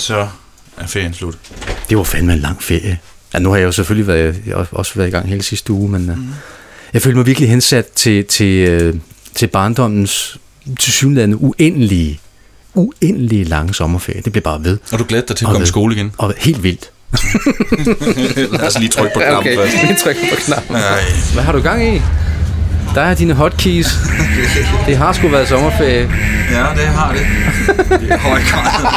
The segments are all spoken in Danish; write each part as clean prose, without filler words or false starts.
så er ferien slut. Det var fandme en lang ferie. Ja, nu har jeg jo selvfølgelig også været i gang hele sidste uge, men jeg følte mig virkelig hensat til barndommens tilsyneladende uendelige lange sommerferie. Det blev bare ved. Og du glæder dig til at komme i skole igen? Og helt vildt. Lad os lige trykke på knappen først. Lige trykke på knappen. Hvad har du gang i? Der er dine hotkeys. Det har sgu været sommerferie. Ja, det har det. Det er høj grad.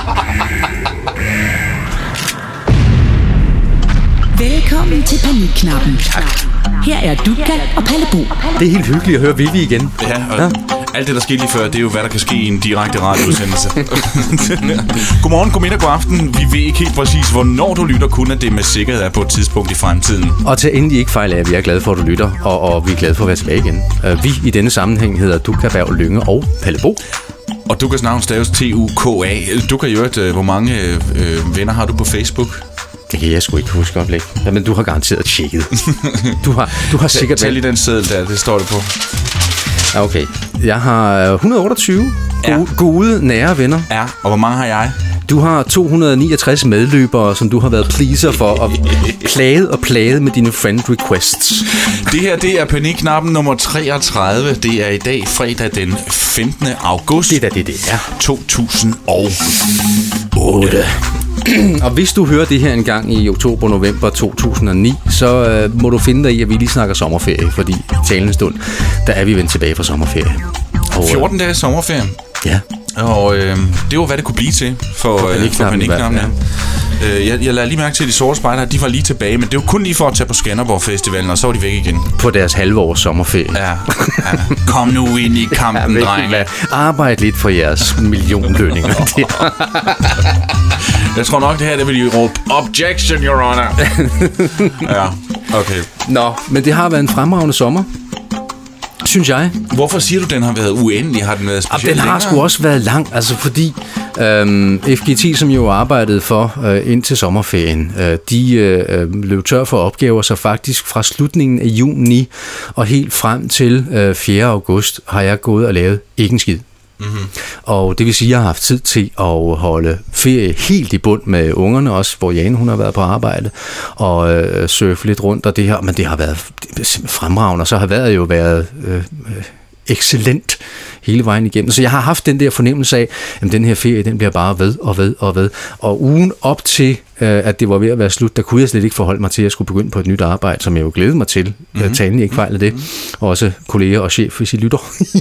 Velkommen til Panikknappen. Her er Dukka og Palle Bo. Det er helt hyggeligt at høre Vivi igen. Ja, og alt det, der skete lige før, det er jo, hvad der kan ske i en direkte radioudsendelse. Godmorgen, godmiddag, god aften. Vi ved ikke helt præcis, hvornår du lytter, kun at det med sikkerhed er på et tidspunkt i fremtiden. Og til endelig ikke fejl af, at vi er glade for, at du lytter, og vi er glade for at være tilbage igen. Vi i denne sammenhæng hedder Dukka, Berg, Lynge og Palle Bo. Og Dukkas navn staves T-U-K-A. Dukka, hvor mange venner har du på Facebook? Det kan jeg sgu ikke huske oplæg. Men du har garanteret tjekket. Du har sikkert... Tag lige den seddel der, det står det på. Okay. Jeg har 128 gode, nære venner. Ja, og hvor mange har jeg? Du har 269 medløbere, som du har været pleaser for, og plaget med dine friend requests. Det her, det er Panikknappen nummer 33. Det er i dag fredag den 15. august. Det er. 2008. Og hvis du hører det her en gang i oktober-november 2009, så må du finde dig i, at vi lige snakker sommerferie, fordi i talende stund, der er vi vendt tilbage fra sommerferie. Og 14 dage sommerferie. Ja. Og det var, hvad det kunne blive til for Panikknappen. Ja. Jeg lader lige mærke til, at de sorte spejdere, de var lige tilbage, men det var kun lige for at tage på Skanderborg-festivalen, og så var de væk igen. På deres halvårs sommerferie. Ja. Kom nu ind i kampen, drenge. Arbejd lidt for jeres millionlønninger. Jeg tror nok, det her, det vil de råbe objection, your honor. Ja, okay. Nå, men det har været en fremragende sommer, synes jeg. Hvorfor siger du, den har været uendelig? Har den været specielt Den har sgu også været lang, altså fordi FGT, som jo arbejdede for indtil sommerferien, de løb tør for opgaver, så faktisk fra slutningen af juni og helt frem til 4. august har jeg gået og lavet ikke en skid. Mm-hmm. Og det vil sige, at jeg har haft tid til at holde ferie helt i bund med ungerne også, hvor Jane hun har været på arbejde og surfe lidt rundt og det her, men det har været fremragende, og så har vejret jo været excellent hele vejen igennem. Så jeg har haft den der fornemmelse af, at den her ferie, den bliver bare ved og ved og ved. Og ugen op til, at det var ved at være slut, der kunne jeg slet ikke forholde mig til, at jeg skulle begynde på et nyt arbejde, som jeg jo glædede mig til. Talen ikke fejl af det. Og også kolleger og chef, hvis I lytter.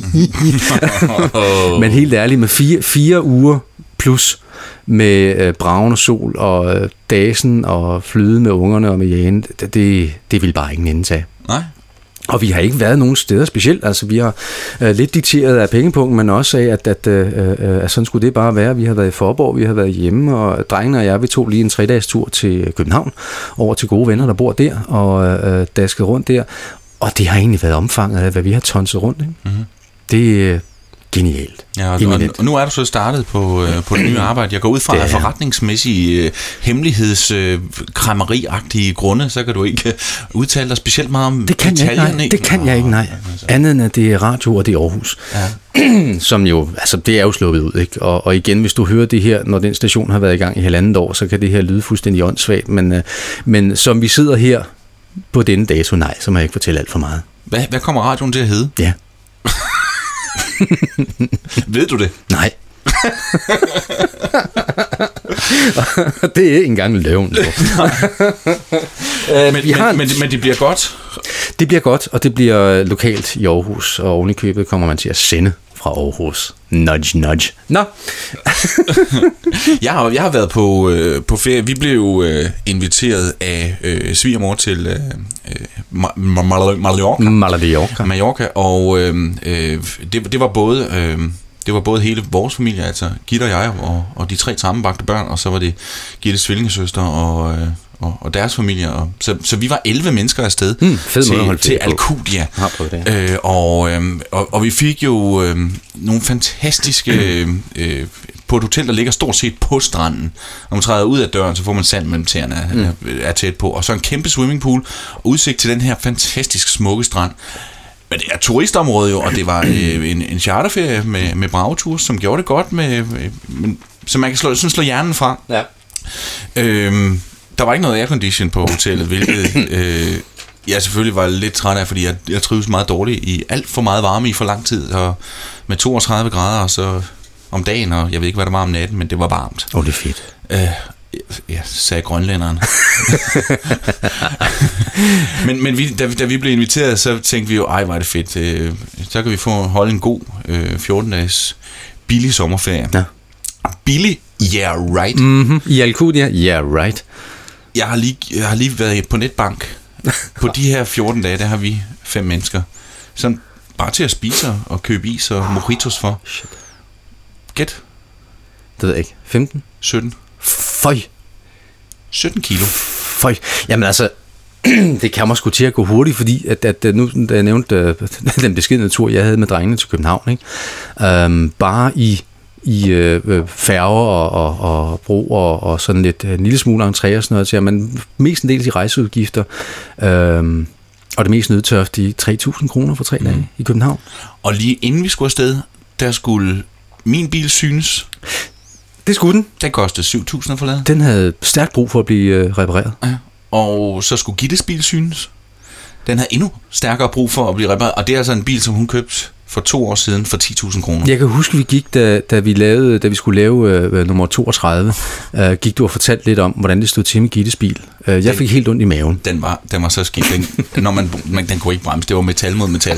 Men helt ærligt, med 4 uger plus med bragende sol og dagen og flyde med ungerne og med Jane, det vil bare ingen ende tage. Nej. Og vi har ikke været nogen steder specielt. Altså, vi har lidt dikteret af pengepunkten, men også af, at sådan skulle det bare være. Vi har været i Forborg, vi har været hjemme, og drengene og jeg, vi tog lige en 3-dages tur til København, over til gode venner, der bor der, og dasket rundt der. Og det har egentlig været omfanget af, hvad vi har tonset rundt. Ikke? Mm-hmm. Det er genialt. Ja, og nu er du så startet på det nye arbejde. Jeg går ud fra forretningsmæssige hemmelighedskræmmeri-agtige grunde, så kan du ikke udtale dig specielt meget om detaljerne. Det kan jeg ikke, nej. Andet end at det er radio, og det er Aarhus. Ja. Som jo, altså det er jo sluppet ud, ikke? Og igen, hvis du hører det her, når den station har været i gang i 1,5 år, så kan det her lyde fuldstændig åndssvagt, men som vi sidder her på denne dato, nej, så må jeg ikke fortælle alt for meget. Hvad kommer radioen til at hedde? Ja. Ved du det? Nej. Det er ikke engang løven. Men det bliver godt. Det bliver godt, og det bliver lokalt i Aarhus, og oven i købet kommer man til at sende fra Aarhus. Nudge, nudge. Nå. Jeg har været på ferie. Vi blev jo inviteret af svigermor til Mallorca, og det var både det var både hele vores familie, altså Gitte og jeg og de 3 sammenbragte børn, og så var det Gittes tvillingesøster og deres familie. Så vi var 11 mennesker afsted til Alcudia. Og vi fik jo nogle fantastiske på et hotel, der ligger stort set på stranden. Når man træder ud af døren, så får man sand mellem tæerne, er tæt på. Og så en kæmpe swimmingpool, og udsigt til den her fantastisk smukke strand. Men det er turistområde jo, og det var en charterferie med Bragetours, som gjorde det godt, men så man kan slå hjernen fra. Ja. Der var ikke noget aircondition på hotellet, hvilket jeg selvfølgelig var lidt træt af, fordi jeg trives meget dårligt i alt for meget varme i for lang tid, og med 32 grader og så om dagen, og jeg ved ikke, hvad der var om natten, men det var varmt. Det er fedt. Ja, sagde grønlænderen. men da vi blev inviteret, så tænkte vi jo, ej, var det fedt. Så kan vi holde en god 14-dages billig sommerferie. Ja. Billig, yeah, right. Mm-hmm. I Alcudia, yeah, right. Jeg har lige været på netbank. På de her 14 dage, der har vi 5 mennesker. Sådan bare til at spise og købe is og mojitos for. Shit. Gæt. Det ved jeg ikke. 15? 17. Føj. 17 kilo. Føj. Jamen altså, det kan man sgu til at gå hurtigt, fordi at nu, da jeg nævnte den beskedne tur, jeg havde med drengene til København, ikke? Bare i færger og bro og sådan lidt en lille smule entré og sådan noget, så man mest en del af de rejseudgifter, og det mest nødtørftige 3.000 kroner for 3 dage i København. Og lige inden vi skulle afsted, der skulle min bil synes. Det skulle den. Den kostede 7.000 at forlade. Den havde stærkt brug for at blive repareret. Ja. Og så skulle Gittes bil synes. Den havde endnu stærkere brug for at blive repareret, og det er altså en bil, som hun købte for 2 år siden for 10.000 kroner. Jeg kan huske, vi gik, da vi skulle lave nummer 32, gik du og fortalte lidt om, hvordan det stod til med Gittes bil. Jeg fik helt ondt i maven. Den var så skidt. Den kunne ikke bremse. Det var metal mod metal.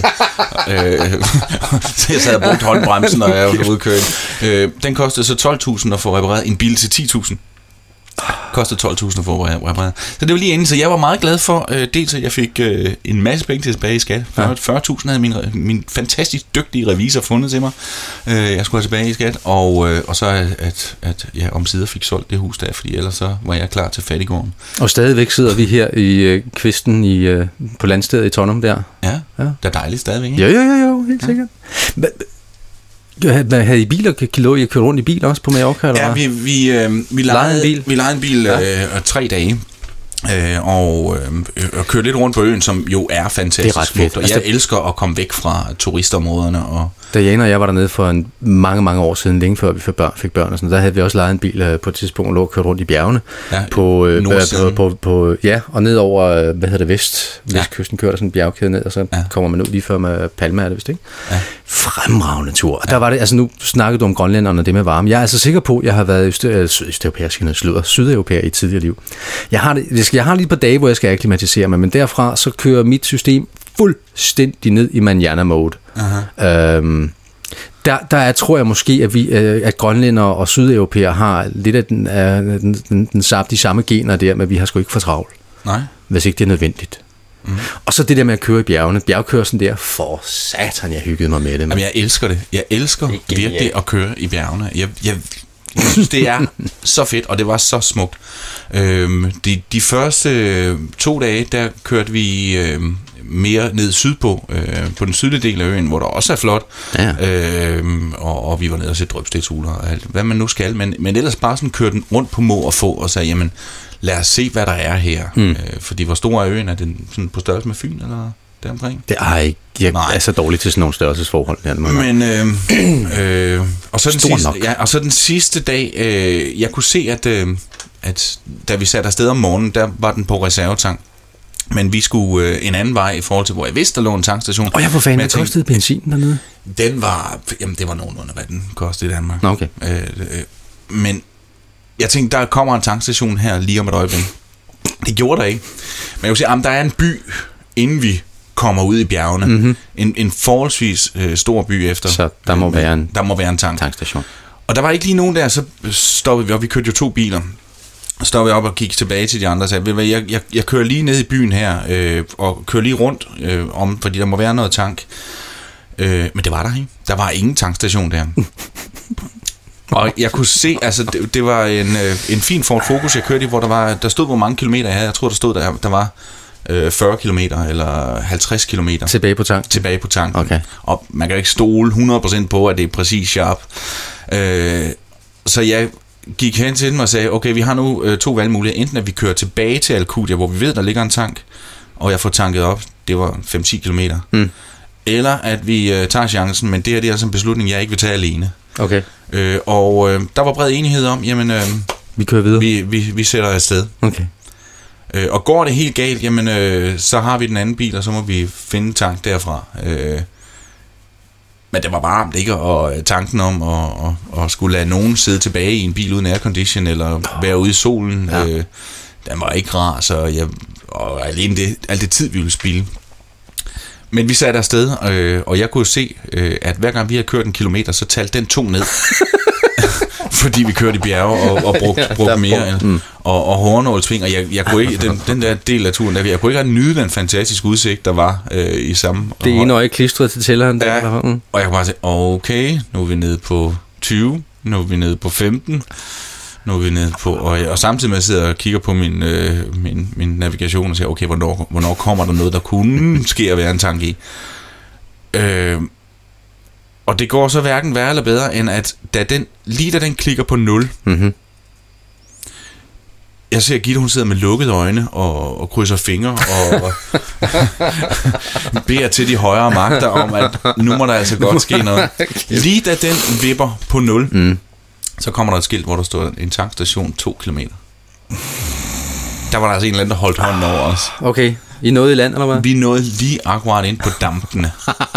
Så jeg sad og brugte håndbremsen, og jeg var ude køren. Den kostede så 12.000 at få repareret. En bil til 10.000. Kostede 12.000 for at reparere. Så det var lige inden, så jeg var meget glad for, dels at jeg fik en masse penge tilbage i skat. 40.000 havde min fantastisk dygtige revisor fundet til mig. Jeg skulle have tilbage i skat, og så at jeg omsider fik solgt det hus der, fordi ellers så var jeg klar til fattiggården. Og stadigvæk sidder vi her i kvisten på landstedet i Tårnum der. Ja, det er dejligt stadigvæk, ikke? Jo, helt sikkert. Havde I biler? I kørte rundt i bil også på Mallorca? Eller? Ja, vi lejede en bil 3 dage. Og køre lidt rundt på øen, som jo er fantastisk. Det er ret fedt. Og jeg elsker at komme væk fra turistområderne. Da Jane og jeg var dernede for mange år siden, længe før vi fik børn og sådan, der havde vi også lejet en bil på et tidspunkt og lå og kørt rundt i bjergene. Ja, og ned over, vestkysten kører der sådan en bjergkæde ned, og så kommer man ud lige før med Palma, er det vist, ikke? Ja. Fremragende tur. Og der var det, altså nu snakkede du om grønlænderne og det med varme. Jeg er altså sikker på, at jeg har været sydeuropæer i et tidligere liv. Jeg har lige et par dage, hvor jeg skal akklimatisere mig, men derfra så kører mit system fuldstændig ned i manjana-mode. Der tror jeg måske, at grønlændere og sydeuropæere har lidt af de samme gener der, men vi har sgu ikke for travlt. Nej. Hvis ikke det er nødvendigt. Og så det der med at køre i bjergene. Bjergkørslen der, for satan, jeg hyggede mig med det. Jamen, jeg elsker det. Jeg elsker virkelig at køre i bjergene. Jeg synes, det er så fedt, og det var så smukt. De første 2 dage, der kørte vi mere ned sydpå, på den sydlige del af øen, hvor der også er flot. Ja. Og vi var nede og se drøbstedshuler og alt, hvad man nu skal. Men ellers bare sådan kørte den rundt på må og få og sagde, jamen, lad os se, hvad der er her. Fordi hvor stor er øen? Er den sådan på størrelse med Fyn, eller deromkring? Det er ikke. Jeg er så dårligt til sådan nogle størrelsesforhold. Men, og så den sidste dag, jeg kunne se, at da vi satte afsted om morgenen, der var den på reservetank. Men vi skulle en anden vej i forhold til, hvor jeg vidste, der lå en tankstation. Og hvor fanden kostede benzin dernede? Det var nogenlunde, hvad den kostede i Danmark. Okay. Men jeg tænkte, der kommer en tankstation her lige om et øjeblik. Det gjorde der ikke. Men jeg vil sige, der er en by, inden vi kommer ud i bjergene. Mm-hmm. En forholdsvis stor by efter. Så der må være en tankstation. Og der var ikke lige nogen der, så stoppede vi op. Vi kørte jo 2 biler. Så stoppede jeg op og kiggede tilbage til de andre og sagde, jeg kører lige ned i byen her, og kører lige rundt, fordi der må være noget tank. Men det var der ikke. Der var ingen tankstation der. Og jeg kunne se, altså det var en fin Ford Focus, jeg kørte i, hvor der stod, hvor mange kilometer jeg havde. Jeg tror, der stod, der var 40 kilometer eller 50 kilometer. Tilbage på tanken. Okay. Og man kan jo ikke stole 100% på, at det er præcis sharp. Så jeg gik hen til dem og sagde, okay, vi har nu 2 valgmuligheder. Enten at vi kører tilbage til Alcudia, hvor vi ved, der ligger en tank, og jeg får tanket op, det var 5-10 kilometer. Eller at vi tager chancen, men det her det er altså en beslutning, jeg ikke vil tage alene. Okay. Der var bred enighed om, jamen... vi kører videre. Vi sætter afsted. Okay. Og går det helt galt, jamen, så har vi den anden bil, og så må vi finde tank derfra. Men det var varmt, ikke? Og tanken om at skulle lade nogen sidde tilbage i en bil uden aircondition, eller være ude i solen, den var ikke rar, så og alene alt det tid, vi ville spilde. Men vi satte afsted, og jeg kunne se, at hver gang vi havde kørt 1 kilometer, så talte den 2 ned. Fordi vi kørte i bjerge og brugte mere og hårnålsving, og jeg kunne ikke den der del af turen der, jeg kunne ikke nyde den fantastiske udsigt der var i samme. Det ene øje klistret til tælleren der. Ja, og jeg kunne bare sige, okay, nu er vi nede på 20, nu er vi nede på 15, nu er vi nede på, og samtidig med at jeg sidder og kigger på min navigation og siger, okay, hvornår kommer der noget, der kunne ske at være en tank i. Og det går så hverken værre eller bedre, end at da den klikker på 0, jeg ser Gitte, hun sidder med lukkede øjne og krydser fingre og beder til de højere magter om, at nu må der altså godt ske noget. Lige da den vipper på 0, så kommer der et skilt, hvor der står en tankstation 2 kilometer. Der var der altså en eller anden, der holdt hånden over os. Okay, I nåede i land, eller hvad? Vi nåede lige akkurat ind på dampene.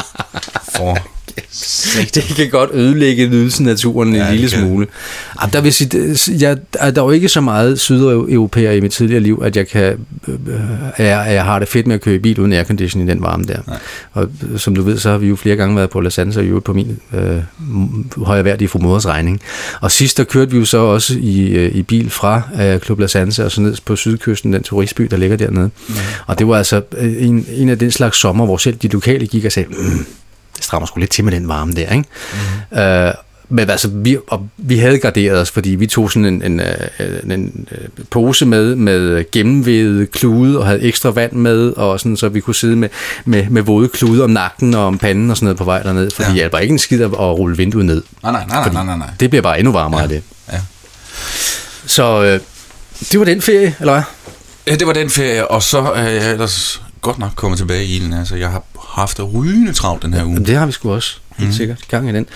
Det kan godt ødelægge nydelsen af naturen en lille smule. Der vil sige, der er jo ikke så meget sydeuropæer i mit tidligere liv, at jeg har det fedt med at køre i bil uden aircondition i den varme der. Nej. Og som du ved, så har vi jo flere gange været på La Sansa, og på min højreværdige fru moders regning. Og sidst der kørte vi jo så også i bil fra Club La Sansa og så ned på sydkysten, den turistby, der ligger dernede. Og det var altså en af den slags sommer, hvor selv de lokale gik og sagde, det strammer sgu lidt til med den varme der, ikke? Men altså, vi havde garderet os, fordi vi tog sådan en pose med gennemvævede klude og havde ekstra vand med, og sådan, så vi kunne sidde med våde klude om nakken og om panden og sådan noget på vej derned, fordi det hjælper ikke en skid at rulle vinduet ned. Nej. Det bliver bare endnu varmere af det. Ja. Så det var den ferie, eller hvad? Ja, det var den ferie, og så er jeg ellers godt nok kommet tilbage i ilden. Altså, jeg har haft det rygende travlt den her uge. Det har vi sgu også, helt sikkert. Gang i den.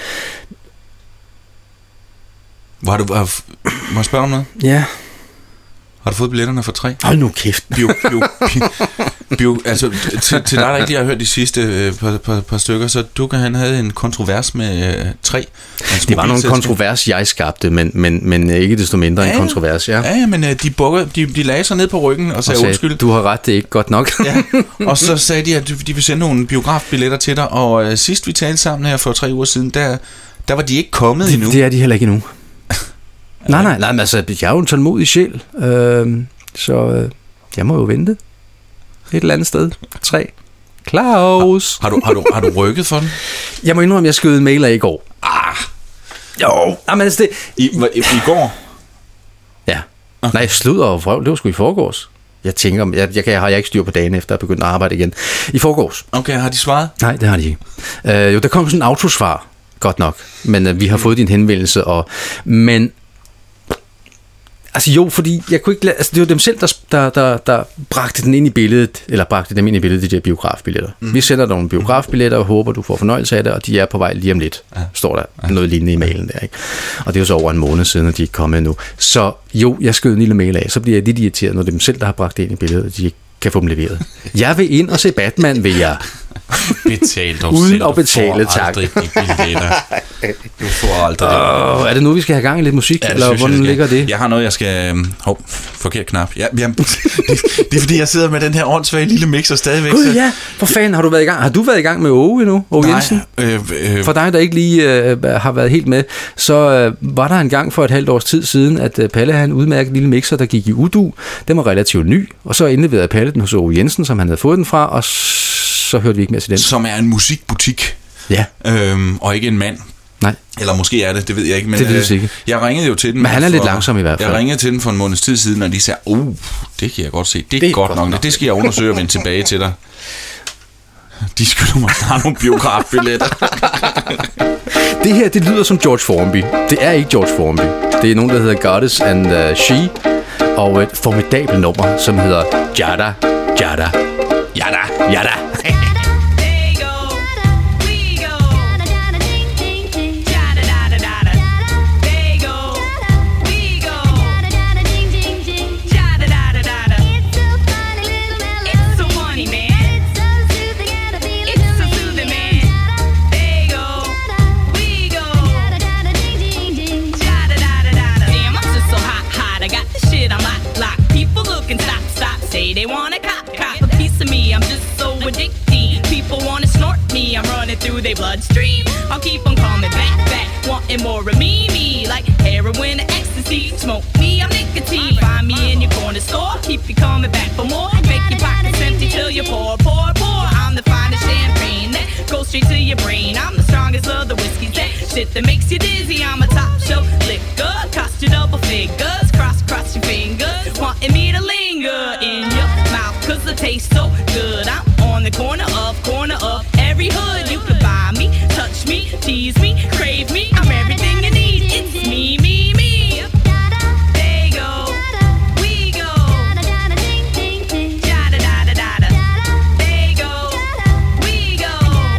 Må jeg spørge om noget? Ja. Har du fået billetterne for 3? Hold nu kæft. Altså, til dig, der ikke har hørt de sidste par stykker, så han havde en kontrovers med 3. Det var nogle kontrovers, jeg skabte, men ikke desto mindre en kontrovers, Ja, men de lagde sig ned på ryggen og sagde undskyld. Du har ret, det er ikke godt nok. Og så sagde de, at de vil sende nogle biografbilletter til dig, og sidst vi talte sammen her for 3 uger siden, der var de ikke kommet endnu. Det er de heller ikke endnu. Nej, men altså, jeg er jo en tålmodig sjæl, så jeg må jo vente et eller andet sted. 3. Klaus. Har du rykket for den? Jeg må indrømme, jeg skød en mail af i går. Jo. Jamen, altså I går? Ja. Okay. Nej, sludder og vrøvl, det var sgu i forgårs. Jeg tænker, jeg har ikke styr på dagen efter at begynde at arbejde igen. I forgårs. Okay, har de svaret? Nej, det har de ikke. Jo, der kom sådan en autosvar, godt nok. Men vi har fået din henvendelse, men altså jo, fordi jeg kunne ikke altså det var dem selv, der bragte den ind i billedet, eller bragte dem ind i billedet, de der biografbilletter. Vi sender nogle biografbilletter og håber, du får fornøjelse af det, og de er på vej lige om lidt, står der noget lignende i mailen der, ikke? Og det er jo så over en måned siden, at de ikke er kommet endnu. Så jo, jeg skød en lille mail af, så bliver jeg lidt irriteret, når det er dem selv, der har bragt det ind i billedet, og de ikke kan få dem leveret. Jeg vil ind og se Batman, vil jeg. Betal dog uden selv. at betale, tak. Du får aldrig er det nu, vi skal have gang i lidt musik, eller hvordan ligger det? Jeg har noget, jeg skal... forkert knap. Ja, det er fordi, jeg sidder med den her åndssvage lille mixer stadigvæk. Gud, ja. For fanden, har du været i gang? Har du været i gang med Åge endnu? Åge Jensen? For dig, der ikke lige har været helt med, så var der en gang for et halvt års tid siden, at Palle havde en udmærket lille mixer, der gik i udu. Den var relativt ny, og så indleverede Palle den hos Åge Jensen, som han havde fået den fra, og så hørte vi ikke mere til den. Som er en musikbutik. Ja. Og ikke en mand. Nej. Eller måske er det ved jeg ikke. Men, det ved jeg ikke. Jeg ringede jo til den. Men han er lidt langsom i hvert fald. Jeg ringede til den for en måneds tid siden, og de sagde, det kan jeg godt se. Det er godt nok. Det skal jeg undersøge og vende tilbage til dig. De skylder mig snart nogle biografbilletter. Det her, det lyder som George Formby. Det er ikke George Formby. Det er nogen, der hedder Goddess and She, og et formidabelt nummer, som hedder Jada, Jada, Jada, Jada. They go, we go. Jada, They wanna cop a piece of me. I'm just so addicted. People wanna snort me. I'm running through their bloodstream. I'll keep on coming back, wanting more of me. Like heroin or ecstasy. Smoke me, I'm nicotine. Find me in your corner store. Keep you coming back for more. Make your pockets empty till you pour. I'm the finest champagne that goes straight to your brain. I'm the strongest of the whiskeys, that shit that makes you dizzy. I'm a top shelf liquor, cost you double figures. Cross your fingers, wanting me to linger in your mouth, cause the taste so good. I'm on the corner of every hood. You could buy me, touch me, tease me, crave me. I'm everything you need. It's me. There you go, we go. Da-da-da-da-da-da. There you go, we go.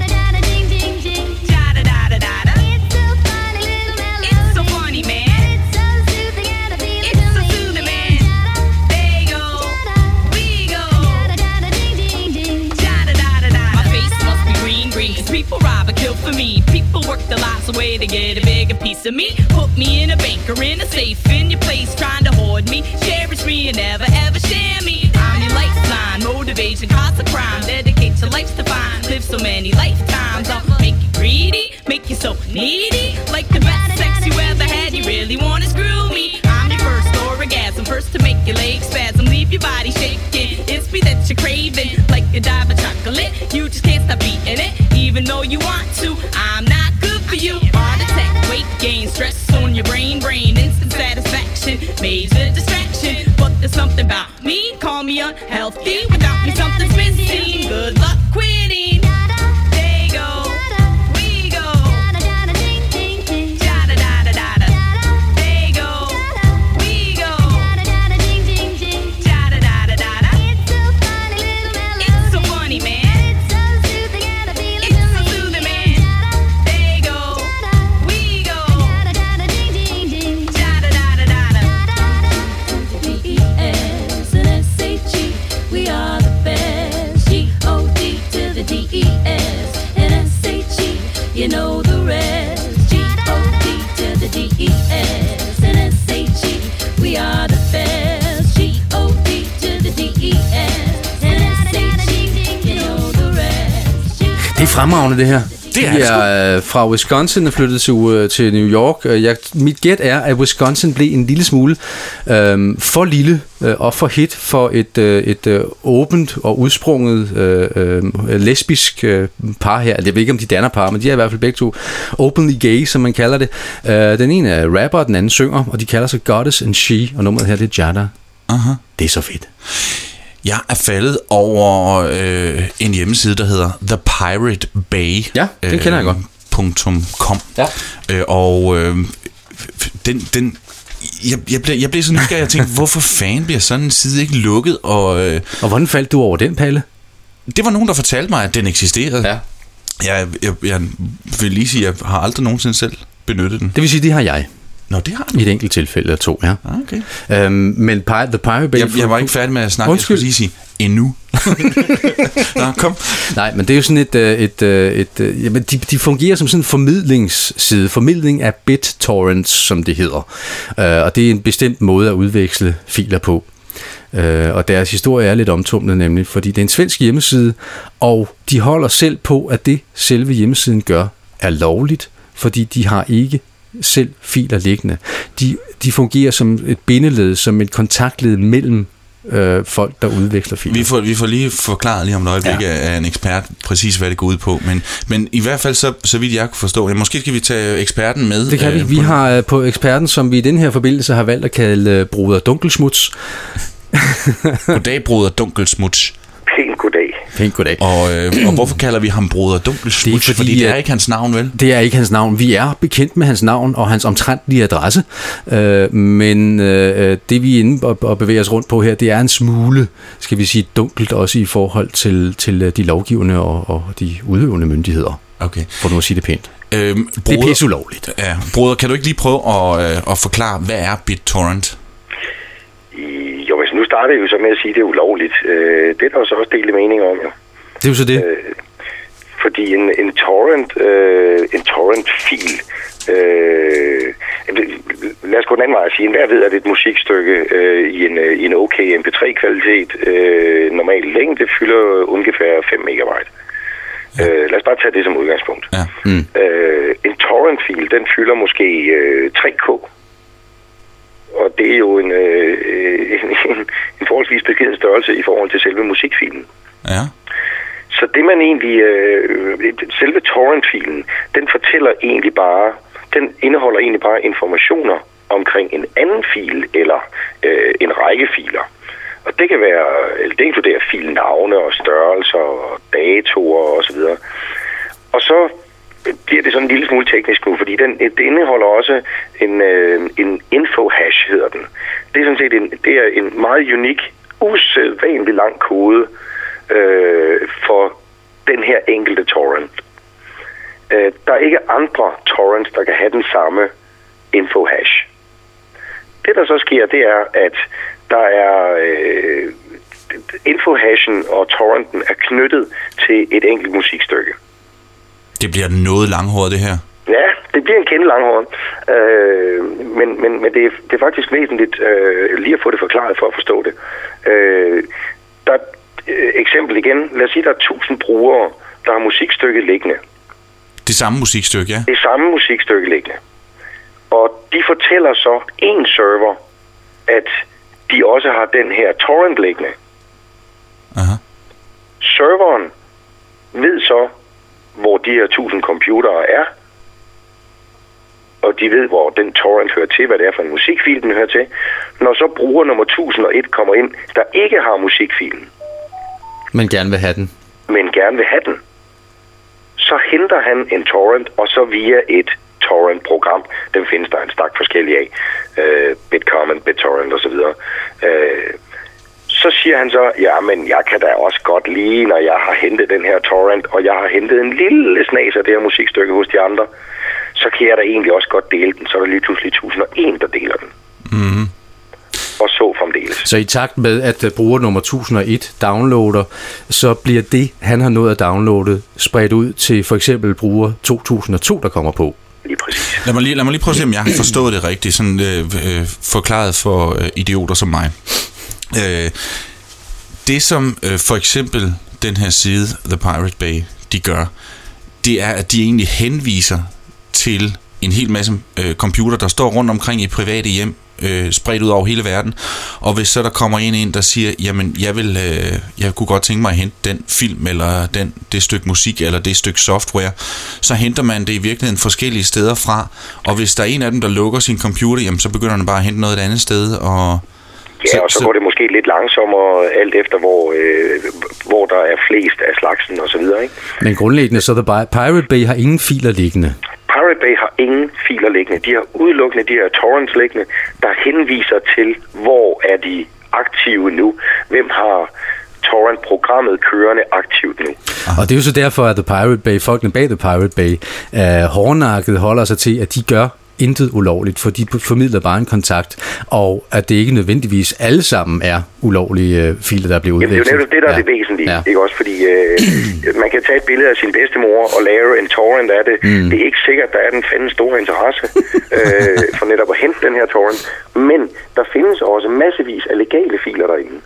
Da-da-da-da-da-da. It's so funny, man. It's so soothing, man. There you go, we go. Da-da-da-da-da. My face must be green, cause people rob or kill for me. People work their lives away to get a bigger piece of me. Put me in a bank or in a safe in your place, trying to hoard me. Cherish me and never ever share me. I'm your lifeline, motivation, cause a crime. Dedicate your life's to find. Live so many lifetimes. I'll make you greedy, make you so needy. Like the best sex you ever had, you really wanna screw me. I'm your first orgasm, first to make your legs spasm, leave your body shaking. It's me that you're craving, like a dive of chocolate. You just can't stop eating it, even though you want to. I'm not good for you. Heart attack, weight gain, stress on your brain, instant satisfaction, major distraction. But there's something about me, call me unhealthy. Without me something's missing, good luck quitting. There you go, we go. Da-da-da-da-da-da. There you go, we go. Da-da-da-da-da-da. It's so funny, man. It's so soothing, man. There you go, we go. Da-da-da-da-da-da. D-E-S and S-H-E, we are the best. G-O-D to the D-E-S and S-H-E, you know the rest. G-O-D to the D-E-S and S-H-E, we are the best. G-O-D to the D-E-S and S-H-E, you know the rest. Det er fremragende, det her. Det er De er fra Wisconsin og flyttet til New York. Mit gæt er, at Wisconsin blev en lille smule for lille og for hit for et åbent og udsprunget lesbisk par her. Jeg ved ikke, om de danner par, men de er i hvert fald begge to openly gay, som man kalder det. Den ene er rapper, og den anden synger, og de kalder sig Goddess and She, og nummeret her, det er Jada. Det er så fedt. Jeg er faldet over en hjemmeside, der hedder The Pirate Bay. Ja, den kender jeg godt. .com. Ja. Jeg blev så nysgerrig, jeg tænkte, hvorfor fanden bliver sådan en side ikke lukket? Og hvordan faldt du over den, Palle? Det var nogen, der fortalte mig, at den eksisterede. Ja. Jeg vil lige sige, at jeg har aldrig nogensinde selv benyttet den. Det vil sige, det har jeg. Nå, det har du. I et enkelt tilfælde eller to, ja. Okay. Men The Pirate Bay... Jeg var ikke færdig med at snakke, Undskyld. jeg skulle lige sige, endnu. Nå, kom. Nej, men det er jo sådan jamen, de fungerer som sådan en formidlingsside. Formidling af BitTorrents, som det hedder. Og det er en bestemt måde at udveksle filer på. Og deres historie er lidt omtumlet nemlig, fordi det er en svensk hjemmeside, og de holder selv på, at det selve hjemmesiden gør er lovligt, fordi de har ikke selv filer liggende. De fungerer som et bindeled, som et kontaktled mellem folk, der udveksler filer. Vi får lige forklaret lige om et øjeblik af en ekspert præcis, hvad det går ud på. Men i hvert fald, så vidt jeg kunne forstå, måske skal vi tage eksperten med. Det kan vi. Vi har på eksperten, som vi i den her forbindelse har valgt at kalde Broder Dunkelsmuts. Goddag, Broder Dunkelsmuts. Pænt goddag. Og hvorfor kalder vi ham Broder Dunkelsmuts? Fordi det er ikke hans navn, vel? Det er ikke hans navn. Vi er bekendt med hans navn og hans omtrentlige adresse. Men det vi er inde og bevæger os rundt på her, det er en smule, skal vi sige, dunkelt også i forhold til de lovgivende og de udøvende myndigheder. Okay. For nu at sige det pænt. Broder, det er pisse ulovligt. Ja, Broder, kan du ikke lige prøve at forklare, hvad er BitTorrent? Jo, altså nu starter jeg jo så med at sige, at det er ulovligt. Det er der så også delt meninger om, jo. Det er jo så det. Fordi en torrent-fil lad os gå den anden vej og sige, enhver ved, at et musikstykke i en okay MP3-kvalitet, normal længde, fylder ungefær 5 megabyte. Lad os bare tage det som udgangspunkt. Ja. En torrent-fil, den fylder måske 3K. Og det er jo en forholdsvis beskeden størrelse i forhold til selve musikfilen. Ja. Så det man egentlig, selve torrent-filen, den indeholder egentlig bare informationer omkring en anden fil eller en række filer. Og det kan være, det inkluderer filnavne og størrelser og datoer osv. Og så bliver det sådan en lille smule teknisk nu, fordi det indeholder også en info-hash, hedder den. Det er sådan set en meget unik, usædvanlig lang kode for den her enkelte torrent. Der er ikke andre torrents, der kan have den samme info-hash. Det, der så sker, det er, at der er info-hashen og torrenten er knyttet til et enkelt musikstykke. Det bliver noget langhåret, det her. Ja, det bliver en kende langhåret. Men det er faktisk væsentligt lige at få det forklaret for at forstå det. Der eksempel igen. Lad os sige, der er 1000 brugere, der har musikstykket liggende. Det samme musikstykke, ja? Det samme musikstykke liggende. Og de fortæller så en server, at de også har den her torrent liggende. Aha. Serveren ved så, hvor de her 1000 computere er, og de ved, hvor den torrent hører til, hvad det er for en musikfil, den hører til. Når så bruger nummer 1001 kommer ind, der ikke har musikfilen, men gerne vil have den, så henter han en torrent, og så via et torrent-program, dem findes der en stak forskellige af, BitCommon, BitTorrent osv., så siger han så, ja, men jeg kan da også godt lide, når jeg har hentet den her torrent, og jeg har hentet en lille snas af det her musikstykke hos de andre, så kan jeg da egentlig også godt dele den, så er der lige pludselig 1001, der deler den. Mm-hmm. Og så fremdeles. Så i takt med, at bruger nummer 1001 downloader, så bliver det, han har nået at downloade, spredt ud til for eksempel bruger 2002, der kommer på. Lige præcis. Lad mig lige prøve at se, om jeg har forstået det rigtigt, sådan forklaret for idioter som mig. Det som for eksempel den her side, The Pirate Bay, de gør, det er, at de egentlig henviser til en hel masse computer, der står rundt omkring i private hjem, spredt ud over hele verden, og hvis så der kommer en ind, der siger, jamen jeg kunne godt tænke mig at hente den film, eller det stykke musik, eller det stykke software, så henter man det i virkeligheden forskellige steder fra, og hvis der er en af dem, der lukker sin computer, jamen så begynder den bare at hente noget et andet sted, og ja, og så går det måske lidt langsommere, alt efter hvor der er flest af slagsen og så videre, ikke? Men grundlæggende, så Pirate Bay har ingen filer liggende. Pirate Bay har ingen filer liggende. De har udelukkende de her torrents liggende, der henviser til, hvor er de aktive nu. Hvem har torrent-programmet kørende aktivt nu. Og det er jo så derfor, at folkene bag The Pirate Bay hårdnakket holder sig til, at de gør intet ulovligt, for de formidler bare en kontakt, og at det ikke nødvendigvis alle sammen er ulovlige filer, der bliver udvekslet. Jamen, det er jo netop det, der er det væsentlige, ikke også? Fordi man kan tage et billede af sin bedstemor og lave en torrent af det. Det er ikke sikkert, der er den fandens store interesse for netop at hente den her torrent, men der findes også massevis af legale filer derinde.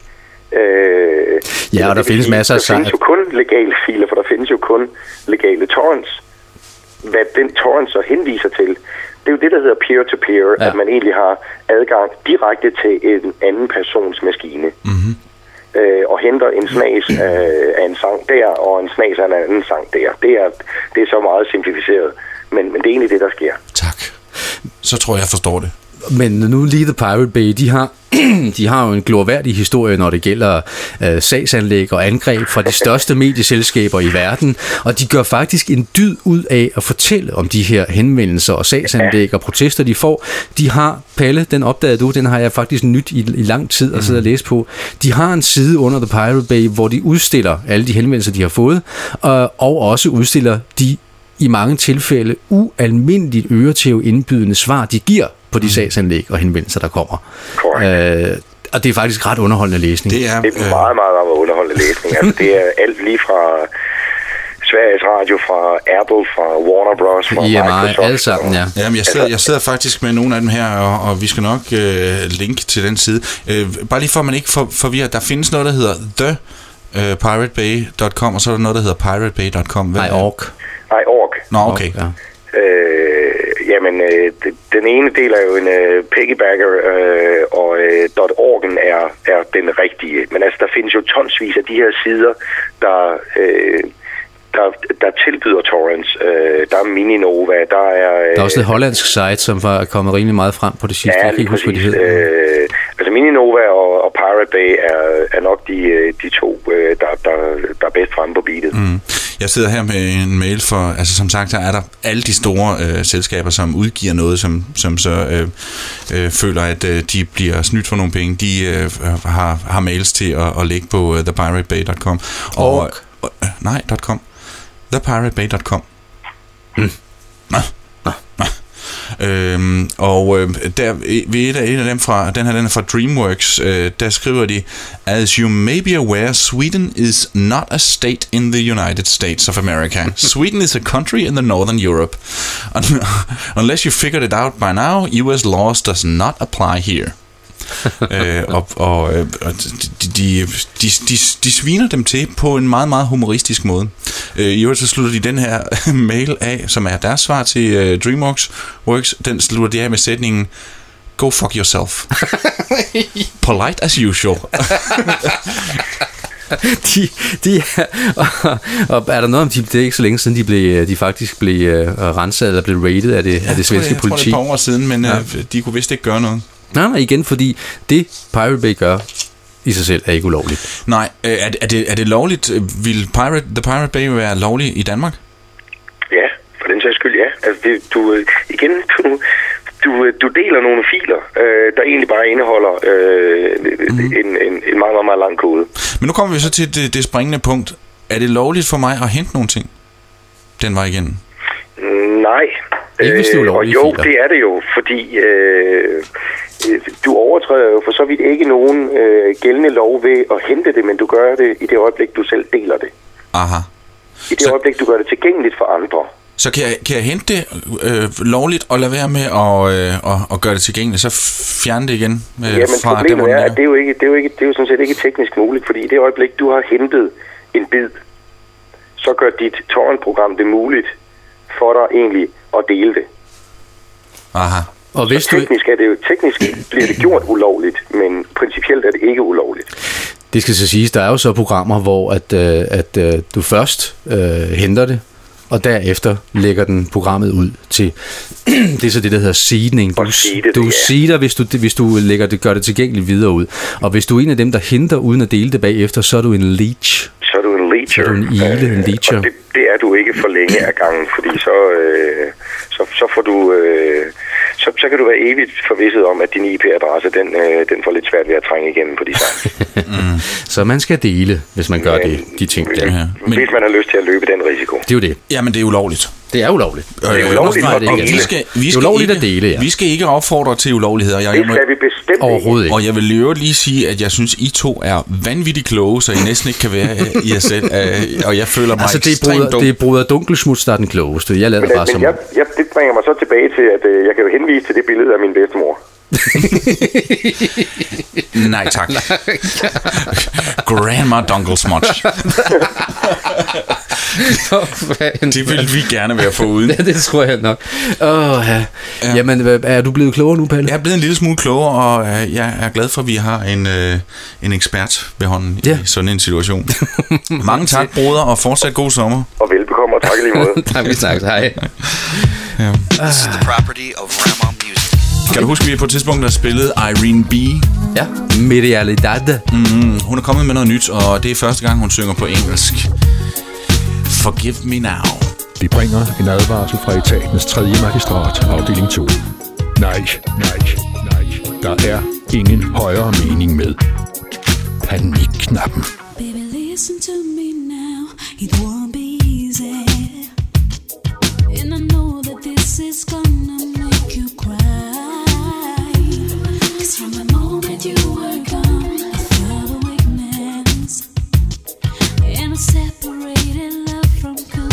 Ja, og der findes masser af... Der findes jo kun legale filer, for der findes jo kun legale torrents. Hvad den torrent så henviser til, det er jo det, der hedder peer-to-peer, at man egentlig har adgang direkte til en anden persons maskine. Mm-hmm. Og henter en snas af en sang der, og en snas af en anden sang der. Det er så meget simplificeret, men det er egentlig det, der sker. Tak. Så tror jeg forstår det. Men nu lige The Pirate Bay, de har jo en glorværdig historie, når det gælder sagsanlæg og angreb fra de største medieselskaber i verden, og de gør faktisk en dyd ud af at fortælle om de her henvendelser og sagsanlæg og protester, de får. De har, Palle, den opdagede du, den har jeg faktisk nyt i lang tid at sidde og læse på. De har en side under The Pirate Bay, hvor de udstiller alle de henvendelser, de har fået, og også udstiller de i mange tilfælde ualmindeligt øretæve-indbydende svar, de giver på de sagsanlæg og henvendelser, der kommer. Og det er faktisk ret underholdende læsning. Det er meget, meget, meget underholdende læsning. Altså, det er alt lige fra Sveriges Radio, fra Apple, fra Warner Bros, fra Microsoft. Alle sammen, ja. Jamen, jeg sidder faktisk med nogle af dem her, og vi skal nok linke til den side. Bare lige for, at man ikke forvirrer, der findes noget, der hedder piratebay.com, og så er der noget, der hedder piratebay.com. org. Nå, okay. Ja. Jamen, den ene del er jo en piggybacker, og .org'en er den rigtige. Men altså, der findes jo tonsvis af de her sider, der tilbyder torrents. Der er Mininova, der er... Der er også et hollandsk site, som var kommet rimelig meget frem på det sidste. Ja, jeg kan ikke huske, hvad de hedder. Altså Mininova og Pirate Bay er nok de to, der er bedst fremme på beatet. Mm. Jeg sidder her med en mail for, altså som sagt, der er der alle de store selskaber, som udgiver noget, som så føler, at de bliver snydt for nogle penge. De har mails til at lægge på thepiratebay.com. Nej, .com. thepiratebay.com. Der ved en af dem fra den er fra DreamWorks, der skriver de: As you may be aware, Sweden is not a state in the United States of America. Sweden is a country in the Northern Europe. Unless you figured it out by now, US laws does not apply here. De sviner dem til på en meget, meget humoristisk måde. I øvrigt så slutter de den her mail af, som er deres svar til DreamWorks. Den slutter de af med sætningen: Go fuck yourself. Polite as usual. Og er der noget om det er ikke så længe siden de faktisk blev renset eller blev rated af det svenske politi? Jeg tror det er et par år siden, men de kunne vist ikke gøre noget. Nej, igen, fordi det Pirate Bay gør i sig selv er ikke ulovligt. Nej, er det lovligt? Vil The Pirate Bay være lovlig i Danmark? Ja, for den sags skyld, ja. Altså, du deler nogle filer, der egentlig bare indeholder en meget, meget, meget lang kode. Men nu kommer vi så til det springende punkt. Er det lovligt for mig at hente nogle ting den vej igennem? Nej. Ikke hvis det er ulovligt. Og jo, det er det jo, fordi du overtræder jo for så vidt ikke nogen gældende lov ved at hente det, men du gør det i det øjeblik, du selv deler det. Aha. I det øjeblik, du gør det tilgængeligt for andre. Så kan jeg hente det lovligt og lade være med at gøre det tilgængeligt, så fjerne det igen fra problemet der, at det er jo sådan set ikke teknisk muligt, fordi i det øjeblik, du har hentet en bid, så gør dit torrentprogram det muligt for dig egentlig at dele det. Aha. Og hvis teknisk bliver det gjort ulovligt, men principielt er det ikke ulovligt. Det skal så siges, der er jo så programmer, hvor at du først henter det, og derefter lægger den programmet ud til, det er så det, der hedder seedning. Du seeder, hvis du gør det tilgængeligt videre ud. Og hvis du er en af dem, der henter uden at dele det bagefter, så er du en leech. Så er du en leecher. Så er du en leecher. Det er du ikke for længe af gangen, fordi så får du... Så kan du være evigt forvisset om, at din IP-adresse, den får lidt svært ved at trænge igennem på de sites. Så man skal dele, hvis man gør de ting der. Hvis man har lyst til at løbe den risiko. Det er jo det. Jamen, det er ulovligt. Det er ulovligt. Det er ulovligt. Vi skal ulovligt at dele, ja. Vi skal ikke opfordre til ulovligheder. Det skal vi bestemt overhovedet ikke. Og jeg vil jo lige sige, at jeg synes, I to er vanvittigt kloge, så I næsten ikke kan være i jer selv. Og jeg føler mig ekstremt dum. Det er Bruder Dunkelsmuts, der er den klogeste. Jeg lader bare som... Det bringer mig så tilbage til, at jeg kan jo henvise til det billede af min bedstemor. Nej, tak. Grandma Dunkelsmuts. Det vil vi gerne være foruden. Ja, det tror jeg nok. Ja. Jamen, er du blevet klogere nu, Palle? Jeg er blevet en lille smule klogere, og jeg er glad for, at vi har en ekspert ved hånden i sådan en situation. Mange tak, broder, og fortsat god sommer. Og velbekomme, og tak lige måde. tak. Hej. Ja. This is the property of Rama Music. Kan du huske, at vi på et tidspunkt har spillet Irene B? Ja, Medialidad. Hun er kommet med noget nyt, og det er første gang, hun synger på engelsk. Forgive me now. Vi bringer en advarsel fra etatens 3. magistrat, afdeling 2. Nej. Der er ingen højere mening med panikknappen. Baby, listen to me now. It won't be easy. And I know that this is gonna make you cry. 'Cause from the moment you were gone, I felt a weakness. And I separated love from good.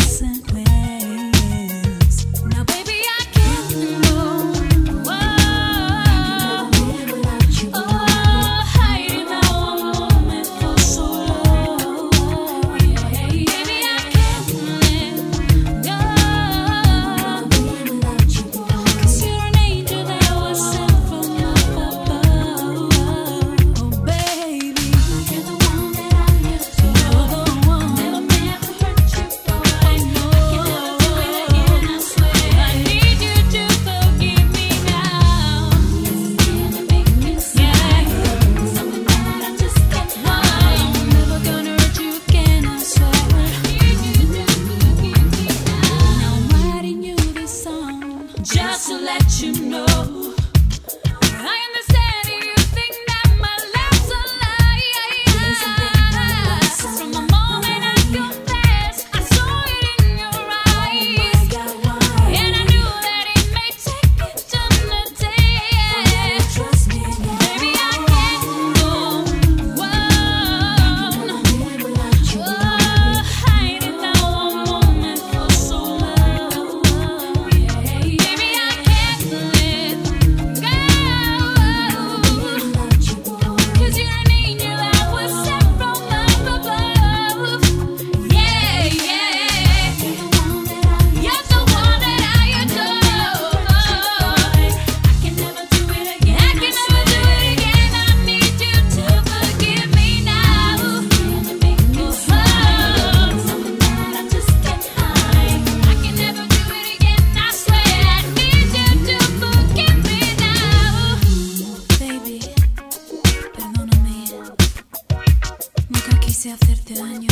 quise hacerte daño.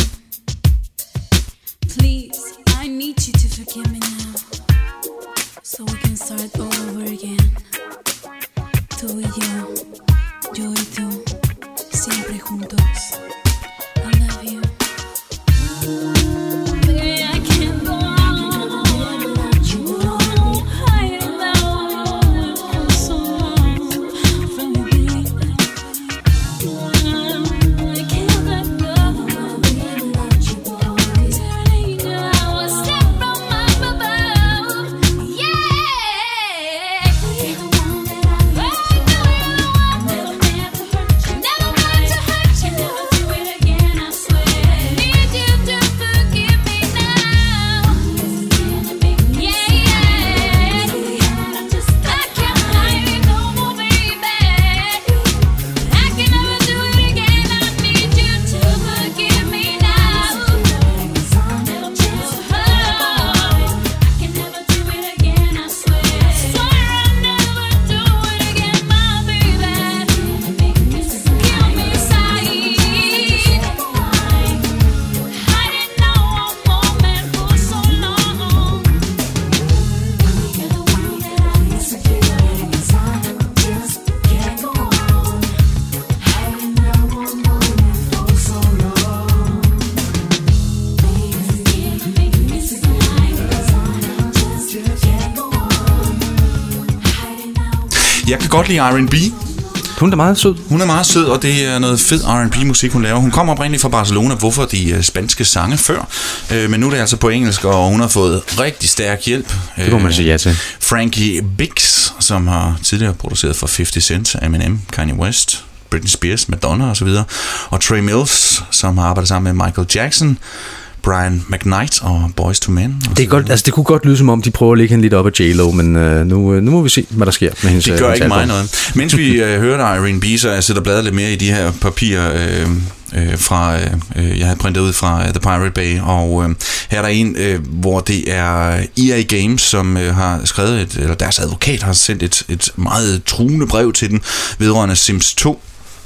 Please, I need you to forgive me now, so we can start all over again. Tú y yo y tú, siempre juntos. I love you. Baby, I can't go on without you. Hiding out for so long from you, baby. I can't let go without you. Turning now, a step from up above. Yeah, you're the one that I never meant to hurt you. Never meant to hurt you. Never do it again, I swear. Need you to forgive me now. Yeah, yeah. I can't hide it no more, baby. I can never do it again. I need you to forgive me now. I can never do it again, I swear. Swear I'll never do it again, my baby. Kill me inside. Hiding now one moment for so long. You're the one that I insecure, 'cause I just can't go on. Hiding now one moment for so long. Please make me smile, 'cause I just can't go on. Hiding now. Jeg kan godt lide R&B. Hun er meget sød. Hun er meget sød, og det er noget fed R&B-musik, hun laver. Hun kommer oprindeligt fra Barcelona, hvorfor de spanske sange før. Men nu er det altså på engelsk, og hun har fået rigtig stærk hjælp. Det må man sige ja til. Frankie Biggs, som har tidligere produceret for 50 Cent, Eminem, Kanye West, Britney Spears, Madonna osv. Og Trey Mills, som har arbejdet sammen med Michael Jackson, Brian McKnight og Boyz II Men. Det er godt, altså det kunne godt lyde som om de prøver at lægge hende lidt op af J-Lo, men nu må vi se, hvad der sker med hendes. Det gør ikke mig noget. Mens vi hørte R&B, så jeg sidder og bladrer lidt mere i de her papirer fra jeg havde printet ud fra The Pirate Bay, og her er der en, hvor det er EA Games, som har skrevet eller deres advokat har sendt et meget truende brev til den vedrørende Sims 2.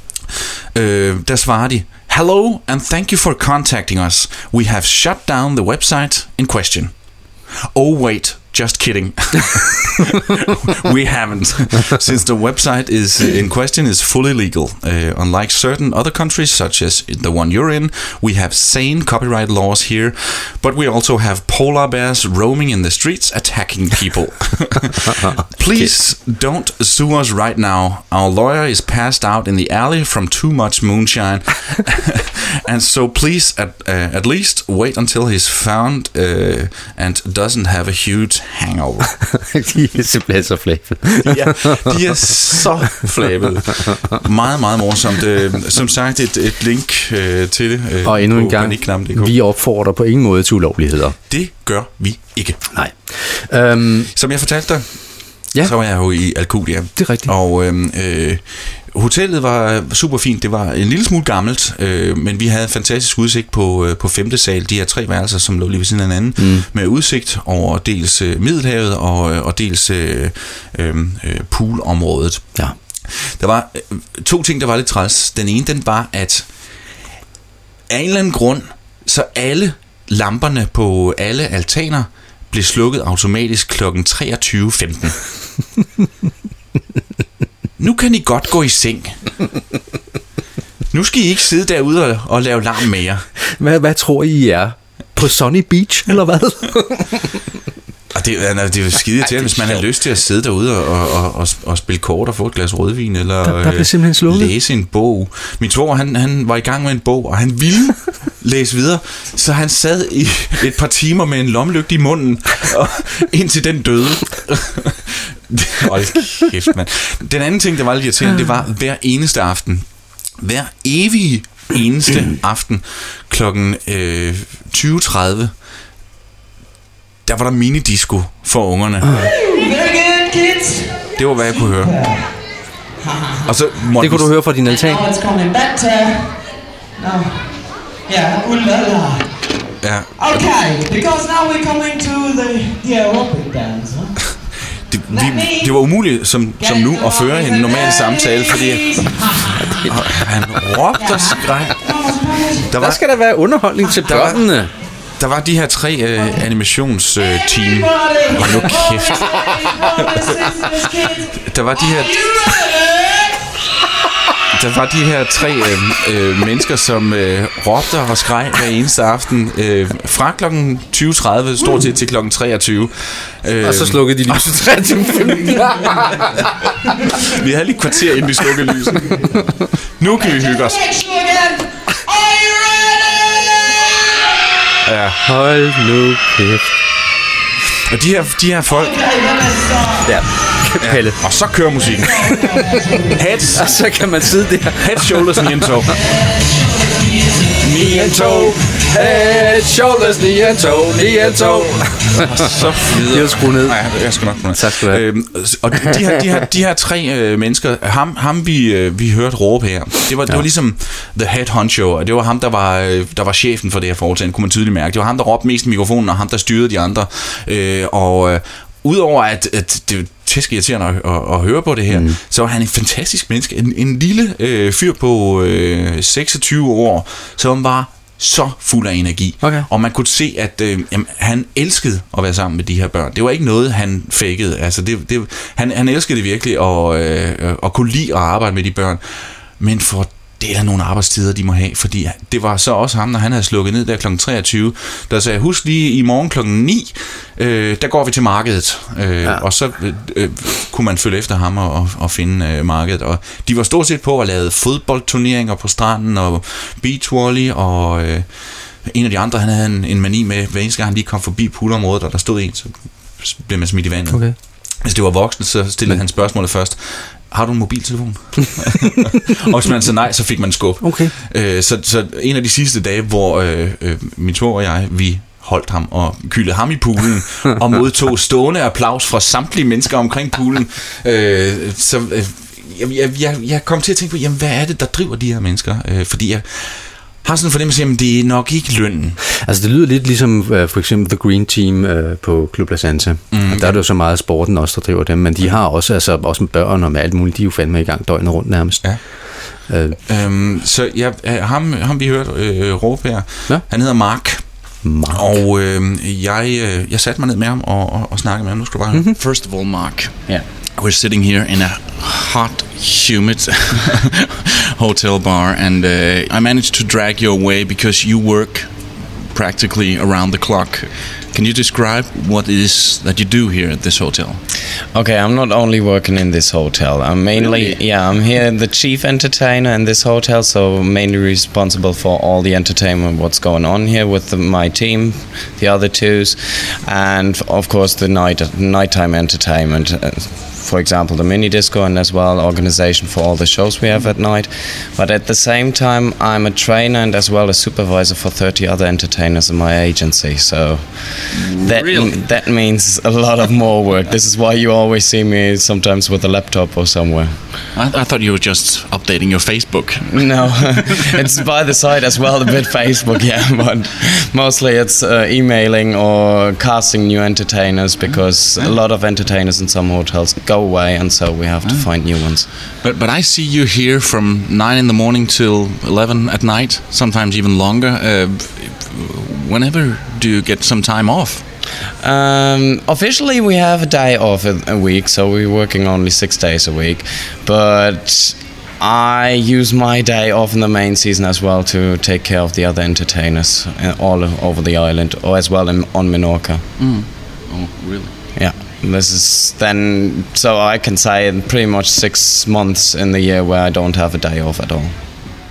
Der svarer de: Hello and thank you for contacting us. We have shut down the website in question. Oh wait, just kidding. We haven't, since the website is in question is fully legal. Unlike certain other countries, such as the one you're in, we have sane copyright laws here, but we also have polar bears roaming in the streets attacking people. Please don't sue us right now. Our lawyer is passed out in the alley from too much moonshine. And so please at least wait until he's found and doesn't have a huge hangover. De er simpelthen så flabet. Ja, de er så flabet. Meget, meget morsomt. Som sagt, et link til det. Og endnu en gang, vi opfordrer på ingen måde til ulovligheder. Det gør vi ikke. Nej. Som jeg fortalte dig, ja. Så var jeg jo i Alcudia. Det er rigtigt. Og hotellet var super fint. Det var en lille smule gammelt, men vi havde fantastisk udsigt på 5. sal. De her 3 værelser, som lå lige ved siden af hinanden, med udsigt over dels Middelhavet og dels poolområdet. Ja. Der var 2 ting, der var lidt træls. Den ene, den var, at af en eller anden grund, så alle lamperne på alle altaner blev slukket automatisk kl. 23:15. Nu kan I godt gå i seng. Nu skal I ikke sidde derude og lave larm mere. Hvad tror I er? På Sunny Beach, eller hvad? Og det er jo skide til, hvis man har lyst til at sidde derude og spille kort og få et glas rødvin, eller der blev simpelthen slukket. Læse en bog. Min svoger, han var i gang med en bog, og han ville læse videre, så han sad i et par timer med en lommelygte i munden, og indtil den døde. Hold kæft, mand. Den anden ting, der var lidt irriterende, det var hver eneste aften. Hver evig eneste aften klokken 20:30, der var der minidisco for ungerne. Det var, hvad jeg kunne høre. Og så det kunne du høre fra din altan. Ja. Okay, because now we're coming to the aerobic dance, huh? Det var umuligt som nu at føre en normal samtale, fordi han råbte og skreg. Der skal der være underholdning til børnene. Der var de her 3 animationsteam. Hold nu kæft. Der var de her 3 mennesker, som råbte og skreg hver eneste aften fra klokken 20:30 stort set til klokken 23. Og så slukkede de lyset 23:15. Vi havde lige et kvarter, inden vi slukkede lyset. Nu kan vi hygge os. Ja. Hold nu kæft. Og de her folk. Ja. Pelle. Og så kører musikken. Heads. Og så kan man sidde der. Head, shoulders, knee and toe. Knee and toe. Head, shoulders, knee and toe. Knee and toe. Så videre. Jeg skruer ned. Nej, jeg skal nok skruer ned. Tak skal du have. Og de her 3 mennesker, ham vi hørte råbe her, det var ligesom the head honcho, og det var ham, der var chefen for det her foretagende, kunne man tydeligt mærke. Det var ham, der råbte mest i mikrofonen, og ham, der styrede de andre. Udover at det er tæsk irriterende at høre på det her, så var han en fantastisk menneske. En lille fyr på 26 år, som var så fuld af energi. Okay. Og man kunne se, at han elskede at være sammen med de her børn. Det var ikke noget, han fakede. Altså, han elskede det virkelig, og kunne lide at arbejde med de børn. Men for det er nogle arbejdstider, de må have, fordi det var så også ham, når han havde slukket ned der kl. 23, der sagde, husk lige i morgen kl. 9, der går vi til markedet, og så kunne man følge efter ham og finde markedet, og de var stort set på at lave fodboldturneringer på stranden, og beachvolley, og en af de andre, han havde en mani med, hver eneste gang han lige kom forbi poolområdet, og der stod en, så blev man smidt i vandet. Okay. Hvis det var voksen, så stillede han spørgsmålet først, har du en mobiltelefon? Og hvis man sagde nej, så fik man skub. Okay. Så en af de sidste dage, hvor min två og jeg, vi holdt ham og kyldede ham i poolen og modtog stående applaus fra samtlige mennesker omkring poolen. Jeg kom til at tænke på, jamen, hvad er det, der driver de her mennesker? Fordi jeg har sådan en fornemmelse, at det er nok ikke lønnen. Altså det lyder lidt ligesom for eksempel The Green Team på Club La Santa. Der er det jo så meget sporten også, der driver dem, men de har også med børn og med alt muligt, de er jo fandme i gang døgnet rundt nærmest. Ja. Så ham vi hørte råbe her, han hedder Mark. Og jeg satte mig ned med ham og snakkede med ham. Nu skal du bare First of all, Mark. Yeah. We're sitting here in a hot, humid hotel bar, and I managed to drag you away because you work practically around the clock. Can you describe what it is that you do here at this hotel? Okay, I'm not only working in this hotel. I'm mainly, I'm here the chief entertainer in this hotel, so mainly responsible for all the entertainment, what's going on here with my team, the other twos, and of course the nighttime entertainment. For example, the mini disco, and as well organization for all the shows we have at night. But at the same time, I'm a trainer and as well a supervisor for 30 other entertainers in my agency. So that means a lot of more work. This is why you always see me sometimes with a laptop or somewhere. I thought you were just updating your Facebook. No, it's by the side as well, a bit Facebook, but mostly it's emailing or casting new entertainers, because a lot of entertainers in some hotels go away, and so we have to find new ones. But I see you here from 9 in the morning till 11 at night, sometimes even longer. Whenever do you get some time off? Officially we have a day off a week, so we're working only 6 days a week, but I use my day off in the main season as well to take care of the other entertainers all over the island, or as well on Menorca. Oh, really? Yeah. This is then, so I can say pretty much 6 months in the year where I don't have a day off at all.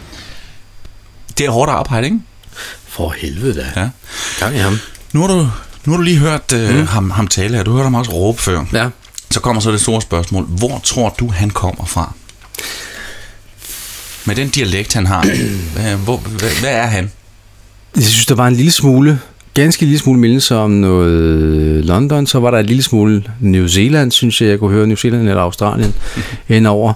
Det er hårdt arbejde, ikke? For helvede da. Ja. Gang i ham. Nu har du lige hørt ham tale her. Du hørte ham også råbe før. Ja. Så kommer så det store spørgsmål. Hvor tror du, han kommer fra? Med den dialekt, han har. Hvad er han? Jeg synes, der var en lille smule, ganske lille smule mindelse om noget London. Så var der en lille smule New Zealand, synes jeg kunne høre. New Zealand eller Australien indover.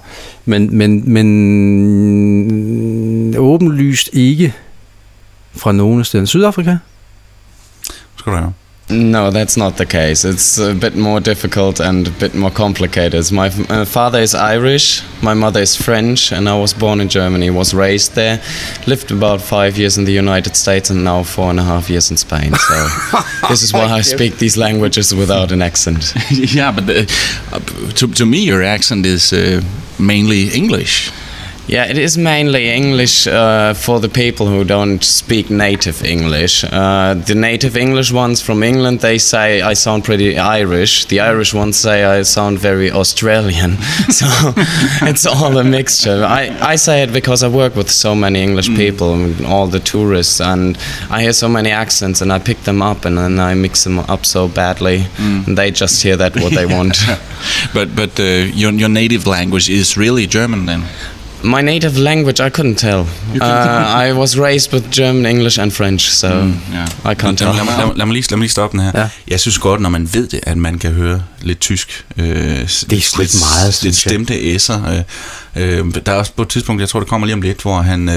Men åbenlyst ikke fra nogen af stederne. Sydafrika? Skal du høre. No, that's not the case. It's a bit more difficult and a bit more complicated. My father is Irish, my mother is French, and I was born in Germany, was raised there, lived about 5 years in the United States, and now 4.5 years in Spain. So this is why I speak these languages without an accent. Yeah, but to me, your accent is mainly English. Yeah, it is mainly English for the people who don't speak native English. The native English ones from England, they say I sound pretty Irish. The Irish ones say I sound very Australian. So it's all a mixture. I say it because I work with so many English people, all the tourists, and I hear so many accents, and I pick them up, and then I mix them up so badly, and they just hear that what they want. But your native language is really German then? My native language, I couldn't tell. I was raised with German, English and French, so I can't tell. Lad mig lige stoppe den her. Ja. Jeg synes godt, når man ved det, at man kan høre lidt tysk. Det er lidt meget, lidt stemte s'er. Der er også på et tidspunkt, jeg tror, det kommer lige om lidt, hvor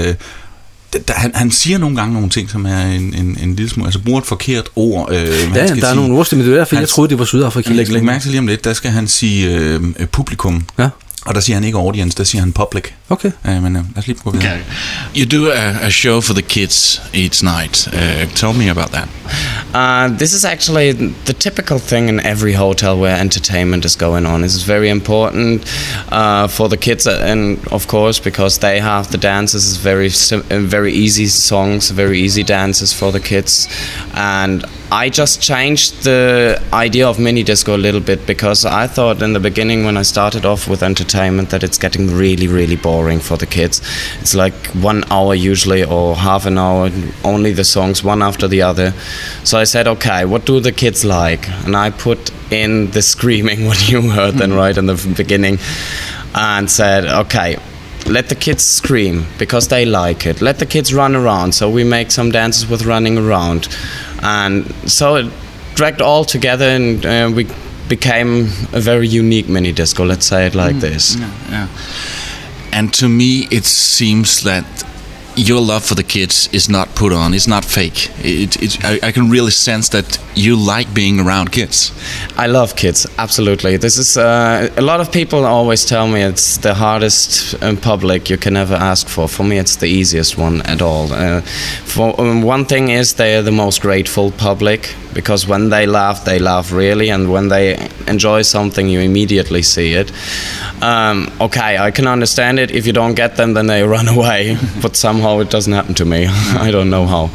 han siger nogle gange nogle ting, som er en lille smule, altså bruger et forkert ord. Der er nogle ordstemmer, det er derfor, jeg troede, det var sydafrikansk. Læg mærke til lige om lidt, der skal han sige publikum. Ja. Og der siger han ikke audience, der siger han public. Okay. Men lad os lige prøve videre. Okay. You do a show for the kids each night. Tell me about that. This is actually the typical thing in every hotel where entertainment is going on. This is very important for the kids, and of course because they have the dances, very easy songs, very easy dances for the kids. And I just changed the idea of mini disco a little bit, because I thought in the beginning when I started off with entertainment that it's getting really, really boring for the kids. It's like 1 hour usually, or half an hour, only the songs one after the other. So I said, okay, what do the kids like? And I put in the screaming, what you heard then right in the beginning, and said, okay, let the kids scream because they like it. Let the kids run around. So we make some dances with running around. And so it dragged all together, and we became a very unique mini disco, let's say it like this. Yeah. And to me, it seems that your love for the kids is not put on, it's not fake. I can really sense that you like being around kids. I love kids, absolutely. This is a lot of people always tell me it's the hardest public you can ever ask for. For me, it's the easiest one at all. One thing is they are the most grateful public, because when they laugh really, and when they enjoy something, you immediately see it. Okay, I can understand it. If you don't get them, then they run away. But somehow it doesn't happen to me. I don't know how.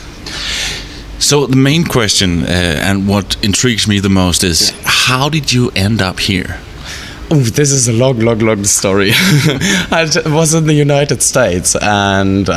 So the main question, and what intrigues me the most, is how did you end up here? Oh, this is a long story. I was in the United States, and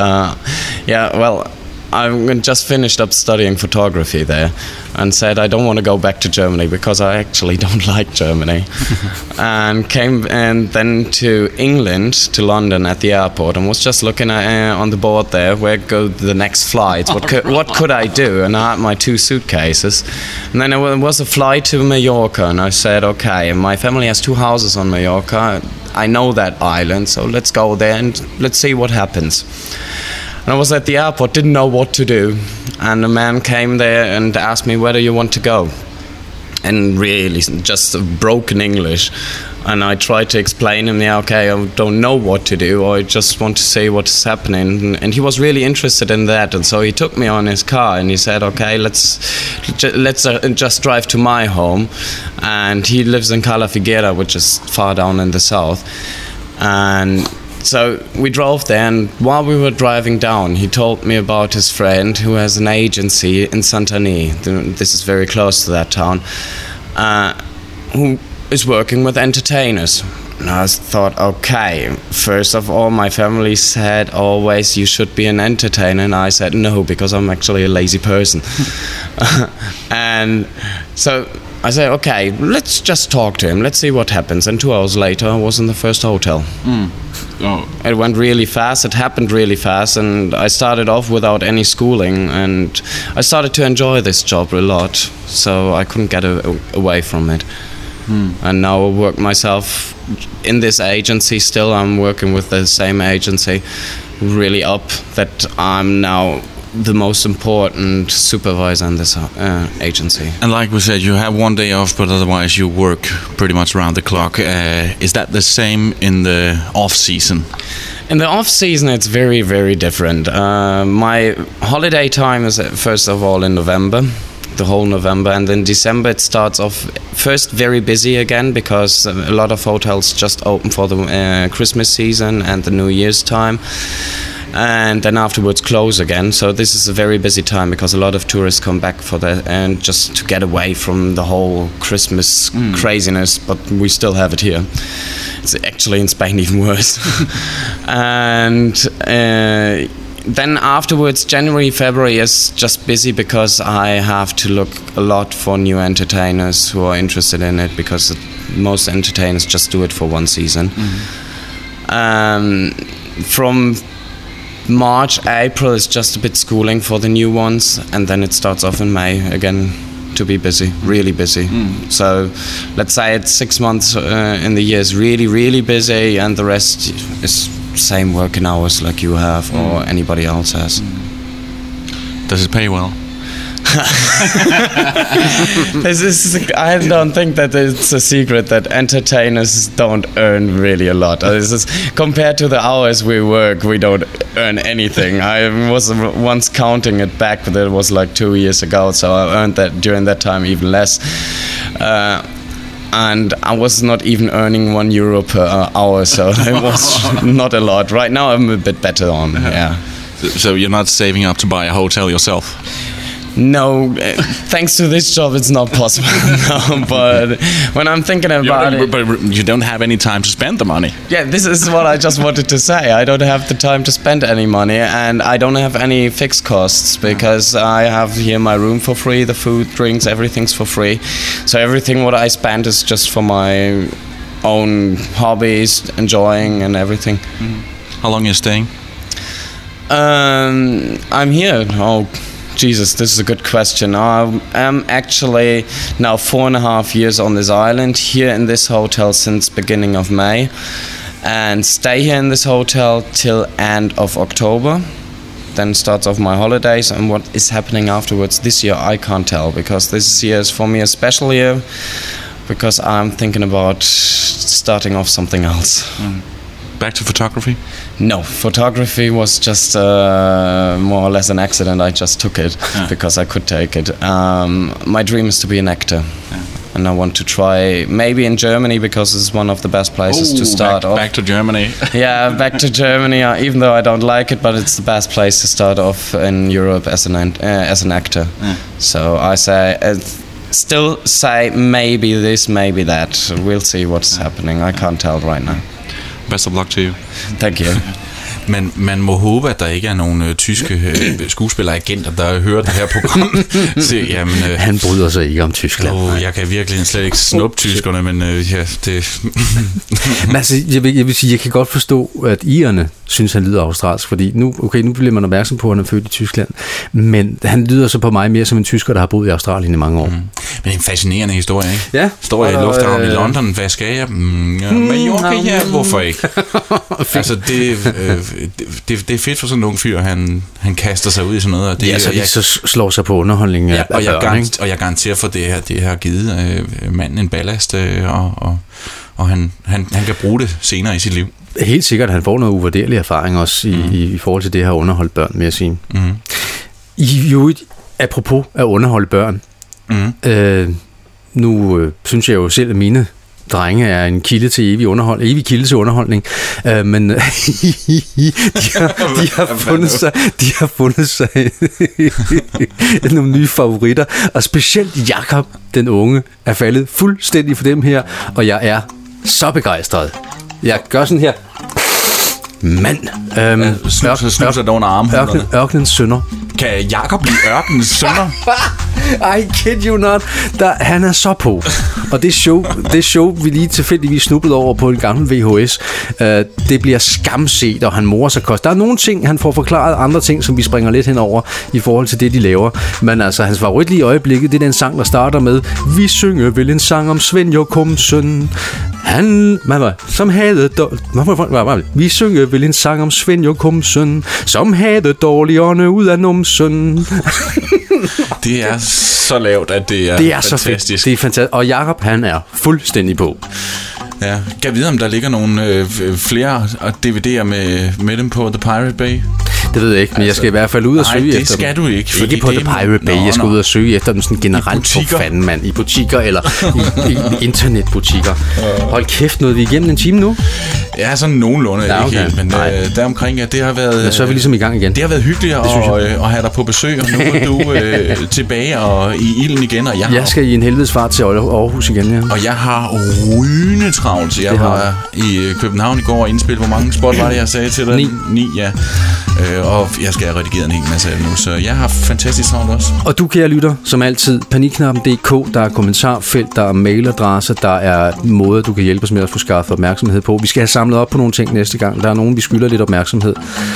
I just finished up studying photography there, and said I don't want to go back to Germany because I actually don't like Germany. And came and then to England, to London at the airport, and was just looking at, on the board there, where go the next flights, what could I do? And I had my 2 suitcases, and then there was a flight to Mallorca, and I said, okay, my family has 2 houses on Mallorca, I know that island, so let's go there and let's see what happens. And I was at the airport, didn't know what to do, and a man came there and asked me, where do you want to go? And really just broken English, and I tried to explain him, okay, I don't know what to do, I just want to see what's happening, and he was really interested in that, and so he took me on his car and he said, okay, let's just drive to my home, and he lives in Cala Figuera, which is far down in the south, and so we drove there, and while we were driving down, he told me about his friend who has an agency in Santani. This is very close to that town, who is working with entertainers. And I thought, okay, first of all, my family said always you should be an entertainer, and I said no, because I'm actually a lazy person. And so I said, okay, let's just talk to him, let's see what happens. And 2 hours later, I was in the first hotel. Oh. It went really fast, it happened really fast, and I started off without any schooling, and I started to enjoy this job a lot, so I couldn't get away from it. And now I work myself in this agency still. I'm working with the same agency, really up that I'm now the most important supervisor in this agency. And like we said, you have one day off, but otherwise you work pretty much round the clock. Is that the same in the off season? In the off season, it's very, very different. My holiday time is first of all in November, the whole November, and then December it starts off first very busy again because a lot of hotels just open for the Christmas season and the New Year's time. And then afterwards close again. So this is a very busy time because a lot of tourists come back for that and just to get away from the whole Christmas craziness. But we still have it here. It's actually in Spain even worse. And then afterwards, January, February is just busy because I have to look a lot for new entertainers who are interested in it because most entertainers just do it for one season. From March, April is just a bit schooling for the new ones, and then it starts off in May again to be busy, really busy. So let's say it's 6 months in the year is really, really busy, and the rest is same working hours like you have or anybody else has. Does it pay well? I don't think that it's a secret that entertainers don't earn really a lot. This is, compared to the hours we work, we don't earn anything. I was once counting it back, but it was like 2 years ago, so I earned that during that time even less. And I was not even earning €1 per hour, so it was not a lot. Right now I'm a bit better on, yeah. So you're not saving up to buy a hotel yourself? No, thanks to this job it's not possible. No, but when I'm thinking about it... But you don't have any time to spend the money. Yeah, this is what I just wanted to say. I don't have the time to spend any money, and I don't have any fixed costs because I have here my room for free, the food, drinks, everything's for free. So everything what I spend is just for my own hobbies, enjoying and everything. How long are you staying? I'm here. Oh, Jesus, this is a good question. I'm actually now 4.5 years on this island, here in this hotel since beginning of May, and stay here in this hotel till end of October. Then starts off my holidays, and what is happening afterwards this year I can't tell, because this year is for me a special year, because I'm thinking about starting off something else. Back to photography? No, photography was just more or less an accident. I just took it because I could take it. My dream is to be an actor. And I want to try maybe in Germany because it's one of the best places to start off. Back to Germany. Yeah, back to Germany, even though I don't like it, but it's the best place to start off in Europe as an actor. So I say... still say maybe this, maybe that. We'll see what's happening. I can't tell right now. Best of luck to you. Thank you. Men man må håbe, at der ikke er nogen tyske skuespilleragenter, der hører det her program. Han bryder sig ikke om Tyskland. Jeg kan virkelig slet ikke snuppe tyskerne, men ja, det... Men altså, jeg vil sige, jeg kan godt forstå, at irerne synes, han lyder australsk, fordi nu bliver man opmærksom på, at han er født i Tyskland, men han lyder så på mig mere som en tysker, der har boet i Australien i mange år. Men en fascinerende historie, ikke? Ja. Står jeg i lufthavnen i London, hvad skal jeg? Mallorca, ja, hvorfor ikke? Altså, det er fedt for sådan en ung fyr, han kaster sig ud i sådan noget. Og det, så de så slår sig på underholdning af børn, og jeg garanterer for, det har givet manden en ballast, og han kan bruge det senere i sit liv. Helt sikkert, han får noget uvurderlig erfaring også i forhold til det her underholdt børn, vil jeg sige. Apropos at underholde børn, nu synes jeg jo selv, at mine drenge er en kilde til evig kilde til underholdning, men de har fundet sig nogle nye favoritter, og specielt Jakob, den unge, er faldet fuldstændig for dem her, og jeg er så begejstret. Jeg gør sådan her. Mand. Snuser der under armhulerne. Ørkenens sønner. Kan Jakob blive ørkenens sønner? I kid you not. Han er så på. Og det show, vi lige tilfældigvis snublede over på en gammel VHS, det bliver skamset, og han morer sig kost. Der er nogle ting, han får forklaret, andre ting, som vi springer lidt henover i forhold til det, de laver. Men altså, hans favorit lige i øjeblikket, det er den sang, der starter med: Vi synger vel en sang om Svend Jokumsen. som havde... Vi synger vel en sang om Svend Jokumsen, som havde dårligerne ud af numsen. Det er så lavt, at det er fantastisk. Så fedt. Det er fantastisk. Og Jakob, han er fuldstændig på. Ja, kan jeg vide, om der ligger nogle flere DVD'er med dem på The Pirate Bay? Det ved jeg ikke, men jeg skal i hvert fald ud og søge efter dem. Nej, det skal du ikke. Ikke på The Pirate Bay, jeg skal ud og søge efter dem sådan generelt på fanden, mand. I butikker eller i internetbutikker. Hold kæft, nåede vi igennem en time nu? Ja, sådan nogenlunde, ja, okay. Ikke helt, men deromkring, ja, det har været... Men så er vi ligesom i gang igen. Det har været hyggeligt at have dig på besøg, og nu er du tilbage og i ilden igen, og jeg skal i en helvedes fart til Aarhus igen, ja. Og jeg har rygende travlt. Jeg var i København i går og indspille. Hvor mange spot var det, jeg sagde til dig? 9, ja. Og jeg skal have redigeret en hel masse af det nu, så jeg har fantastisk travlt også. Og du, kære lytter, som altid, panikknappen.dk, der er kommentarfelt, der er mailadresse, der er måder, du kan hjælpe os med at få skaffet opmærksomhed på. Vi skal have samlet op på nogle ting næste gang. Der er nogen, vi skylder lidt opmærksomhed.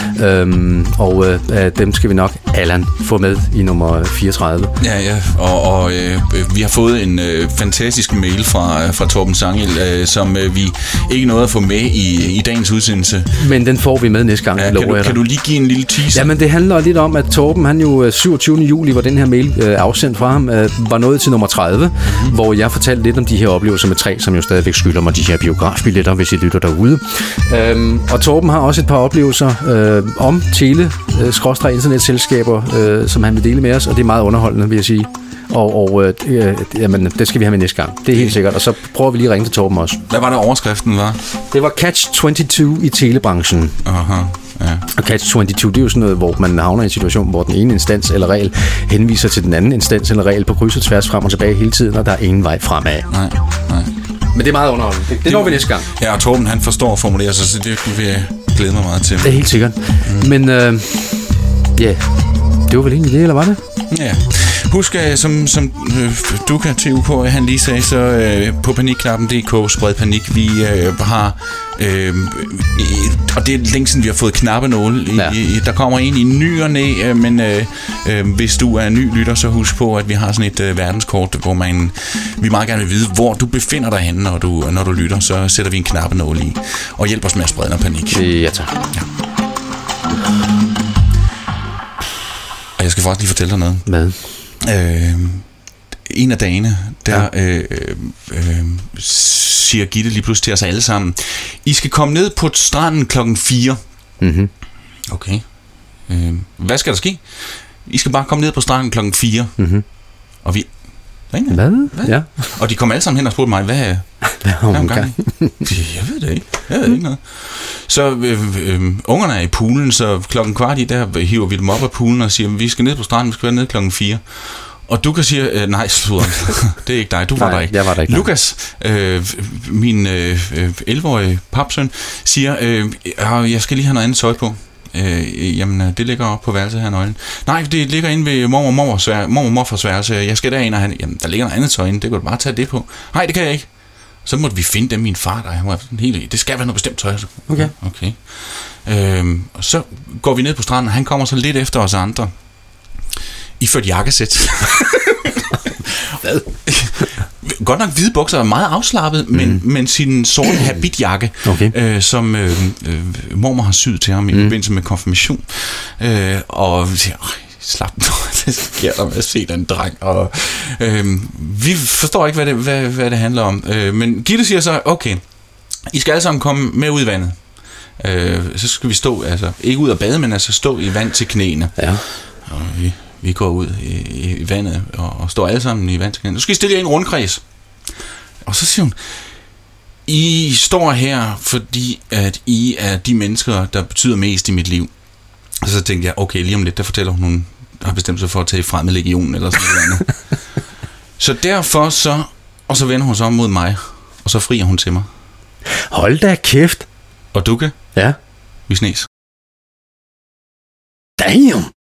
Og dem skal vi nok, Allan, få med i nummer 34. Ja, og vi har fået en fantastisk mail fra Torben Sangel, som vi ikke nåede at få med i dagens udsendelse. Men den får vi med næste gang, kan du lige give en lille teaser? Jamen, det handler lidt om, at Torben, han jo 27. juli, hvor den her mail afsendt fra ham, var nået til nummer 30, hvor jeg fortalte lidt om de her oplevelser med 3, som jo stadigvæk skylder mig de her biografbilletter, hvis I lytter derude. Og Torben har også et par oplevelser om internetselskaber, som han vil dele med os, og det er meget underholdende, vil jeg sige. Jamen, det skal vi have med næste gang. Det er helt sikkert. Og så prøver vi lige at ringe til Torben også. Hvad var det overskriften var? Det var Catch-22 i telebranchen. Aha. Ja. Og Catch-22, det er jo sådan noget, hvor man havner i en situation, hvor den ene instans eller regel henviser til den anden instans eller regel på kryds og tværs frem og tilbage hele tiden, og der er ingen vej fremad. Nej. Men det er meget underholdende. Det når vi næste gang. Ja, og Torben, han forstår at formulere sig, så det vil jeg glæde mig meget til. Det er helt sikkert. Men ja, det var vel egentlig det, eller var det? Ja. Husk, som du kan TUK, han lige sagde, så på panikknappen.dk, spred panik, vi har, og det er længe siden, vi har fået knappenåle. Der kommer en i ny og næ, men hvis du er ny lytter, så husk på, at vi har sådan et verdenskort, hvor vi meget gerne vil vide, hvor du befinder dig henne, når du lytter, så sætter vi en knappenåle i, og hjælp os med at sprede noget panik. Ja, tak. Ja. Og jeg skal faktisk lige fortælle dig noget. Hvad? En af dagene, der siger Gitte lige pludselig til os alle sammen, I skal komme ned på stranden 4:00. Mm-hmm. Okay. Hvad skal der ske? I skal bare komme ned på stranden 4:00. Mm-hmm. Og vi... Hvad? Ja. Og de kom alle sammen hen og spurgte mig, hvad er hun gang? Jeg ved det ikke. Jeg ved ikke noget. Så ungerne er i poolen, så 4:15 der hiver vi dem op af poolen og siger, vi skal ned på stranden, vi skal være ned 4:00. Og du kan sige, nej, det er ikke dig, du var der ikke. Jeg var der ikke. Lukas, min 11-årige papsøn, siger, jeg skal lige have noget andet tøj på. Jamen, det ligger op på værelset her, nøglen. Nej, det ligger inde ved mormor og morfars værelse. Jeg skal derind, og jamen, der ligger noget andet tøj inde. Det kan du bare tage det på. Nej, det kan jeg ikke. Så måtte vi finde dem, min far, der var helt, det skal være noget bestemt tøj. Okay. Og så går vi ned på stranden, og han kommer så lidt efter os andre. Iført jakkesæt. Hvad? Godt nok hvide bukser, meget afslappet, men sin sorte habitjakke, okay. Som mormor har syet til ham i forbindelse med konfirmation. Og slap nu, det sker der med at se den dreng. Og vi forstår ikke, hvad det handler om. Men Gitte siger så, okay, I skal alle sammen komme med ud i vandet. Så skal vi stå, altså ikke ud og bade, men altså stå i vand til knæene. Ja. Og vi går ud i vandet og står alle sammen i vand til knæene. Nu skal I stille jer i en rundkreds. Og så siger hun, I står her, fordi at I er de mennesker, der betyder mest i mit liv. Og så tænkte jeg, okay, lige om lidt, der fortæller hun har bestemt sig for at tage frem med legionen eller sådan noget. Så derfor og så vender hun sig om mod mig, og så frier hun til mig. Hold da kæft. Og Dukke? Ja? Vi snes. Damn!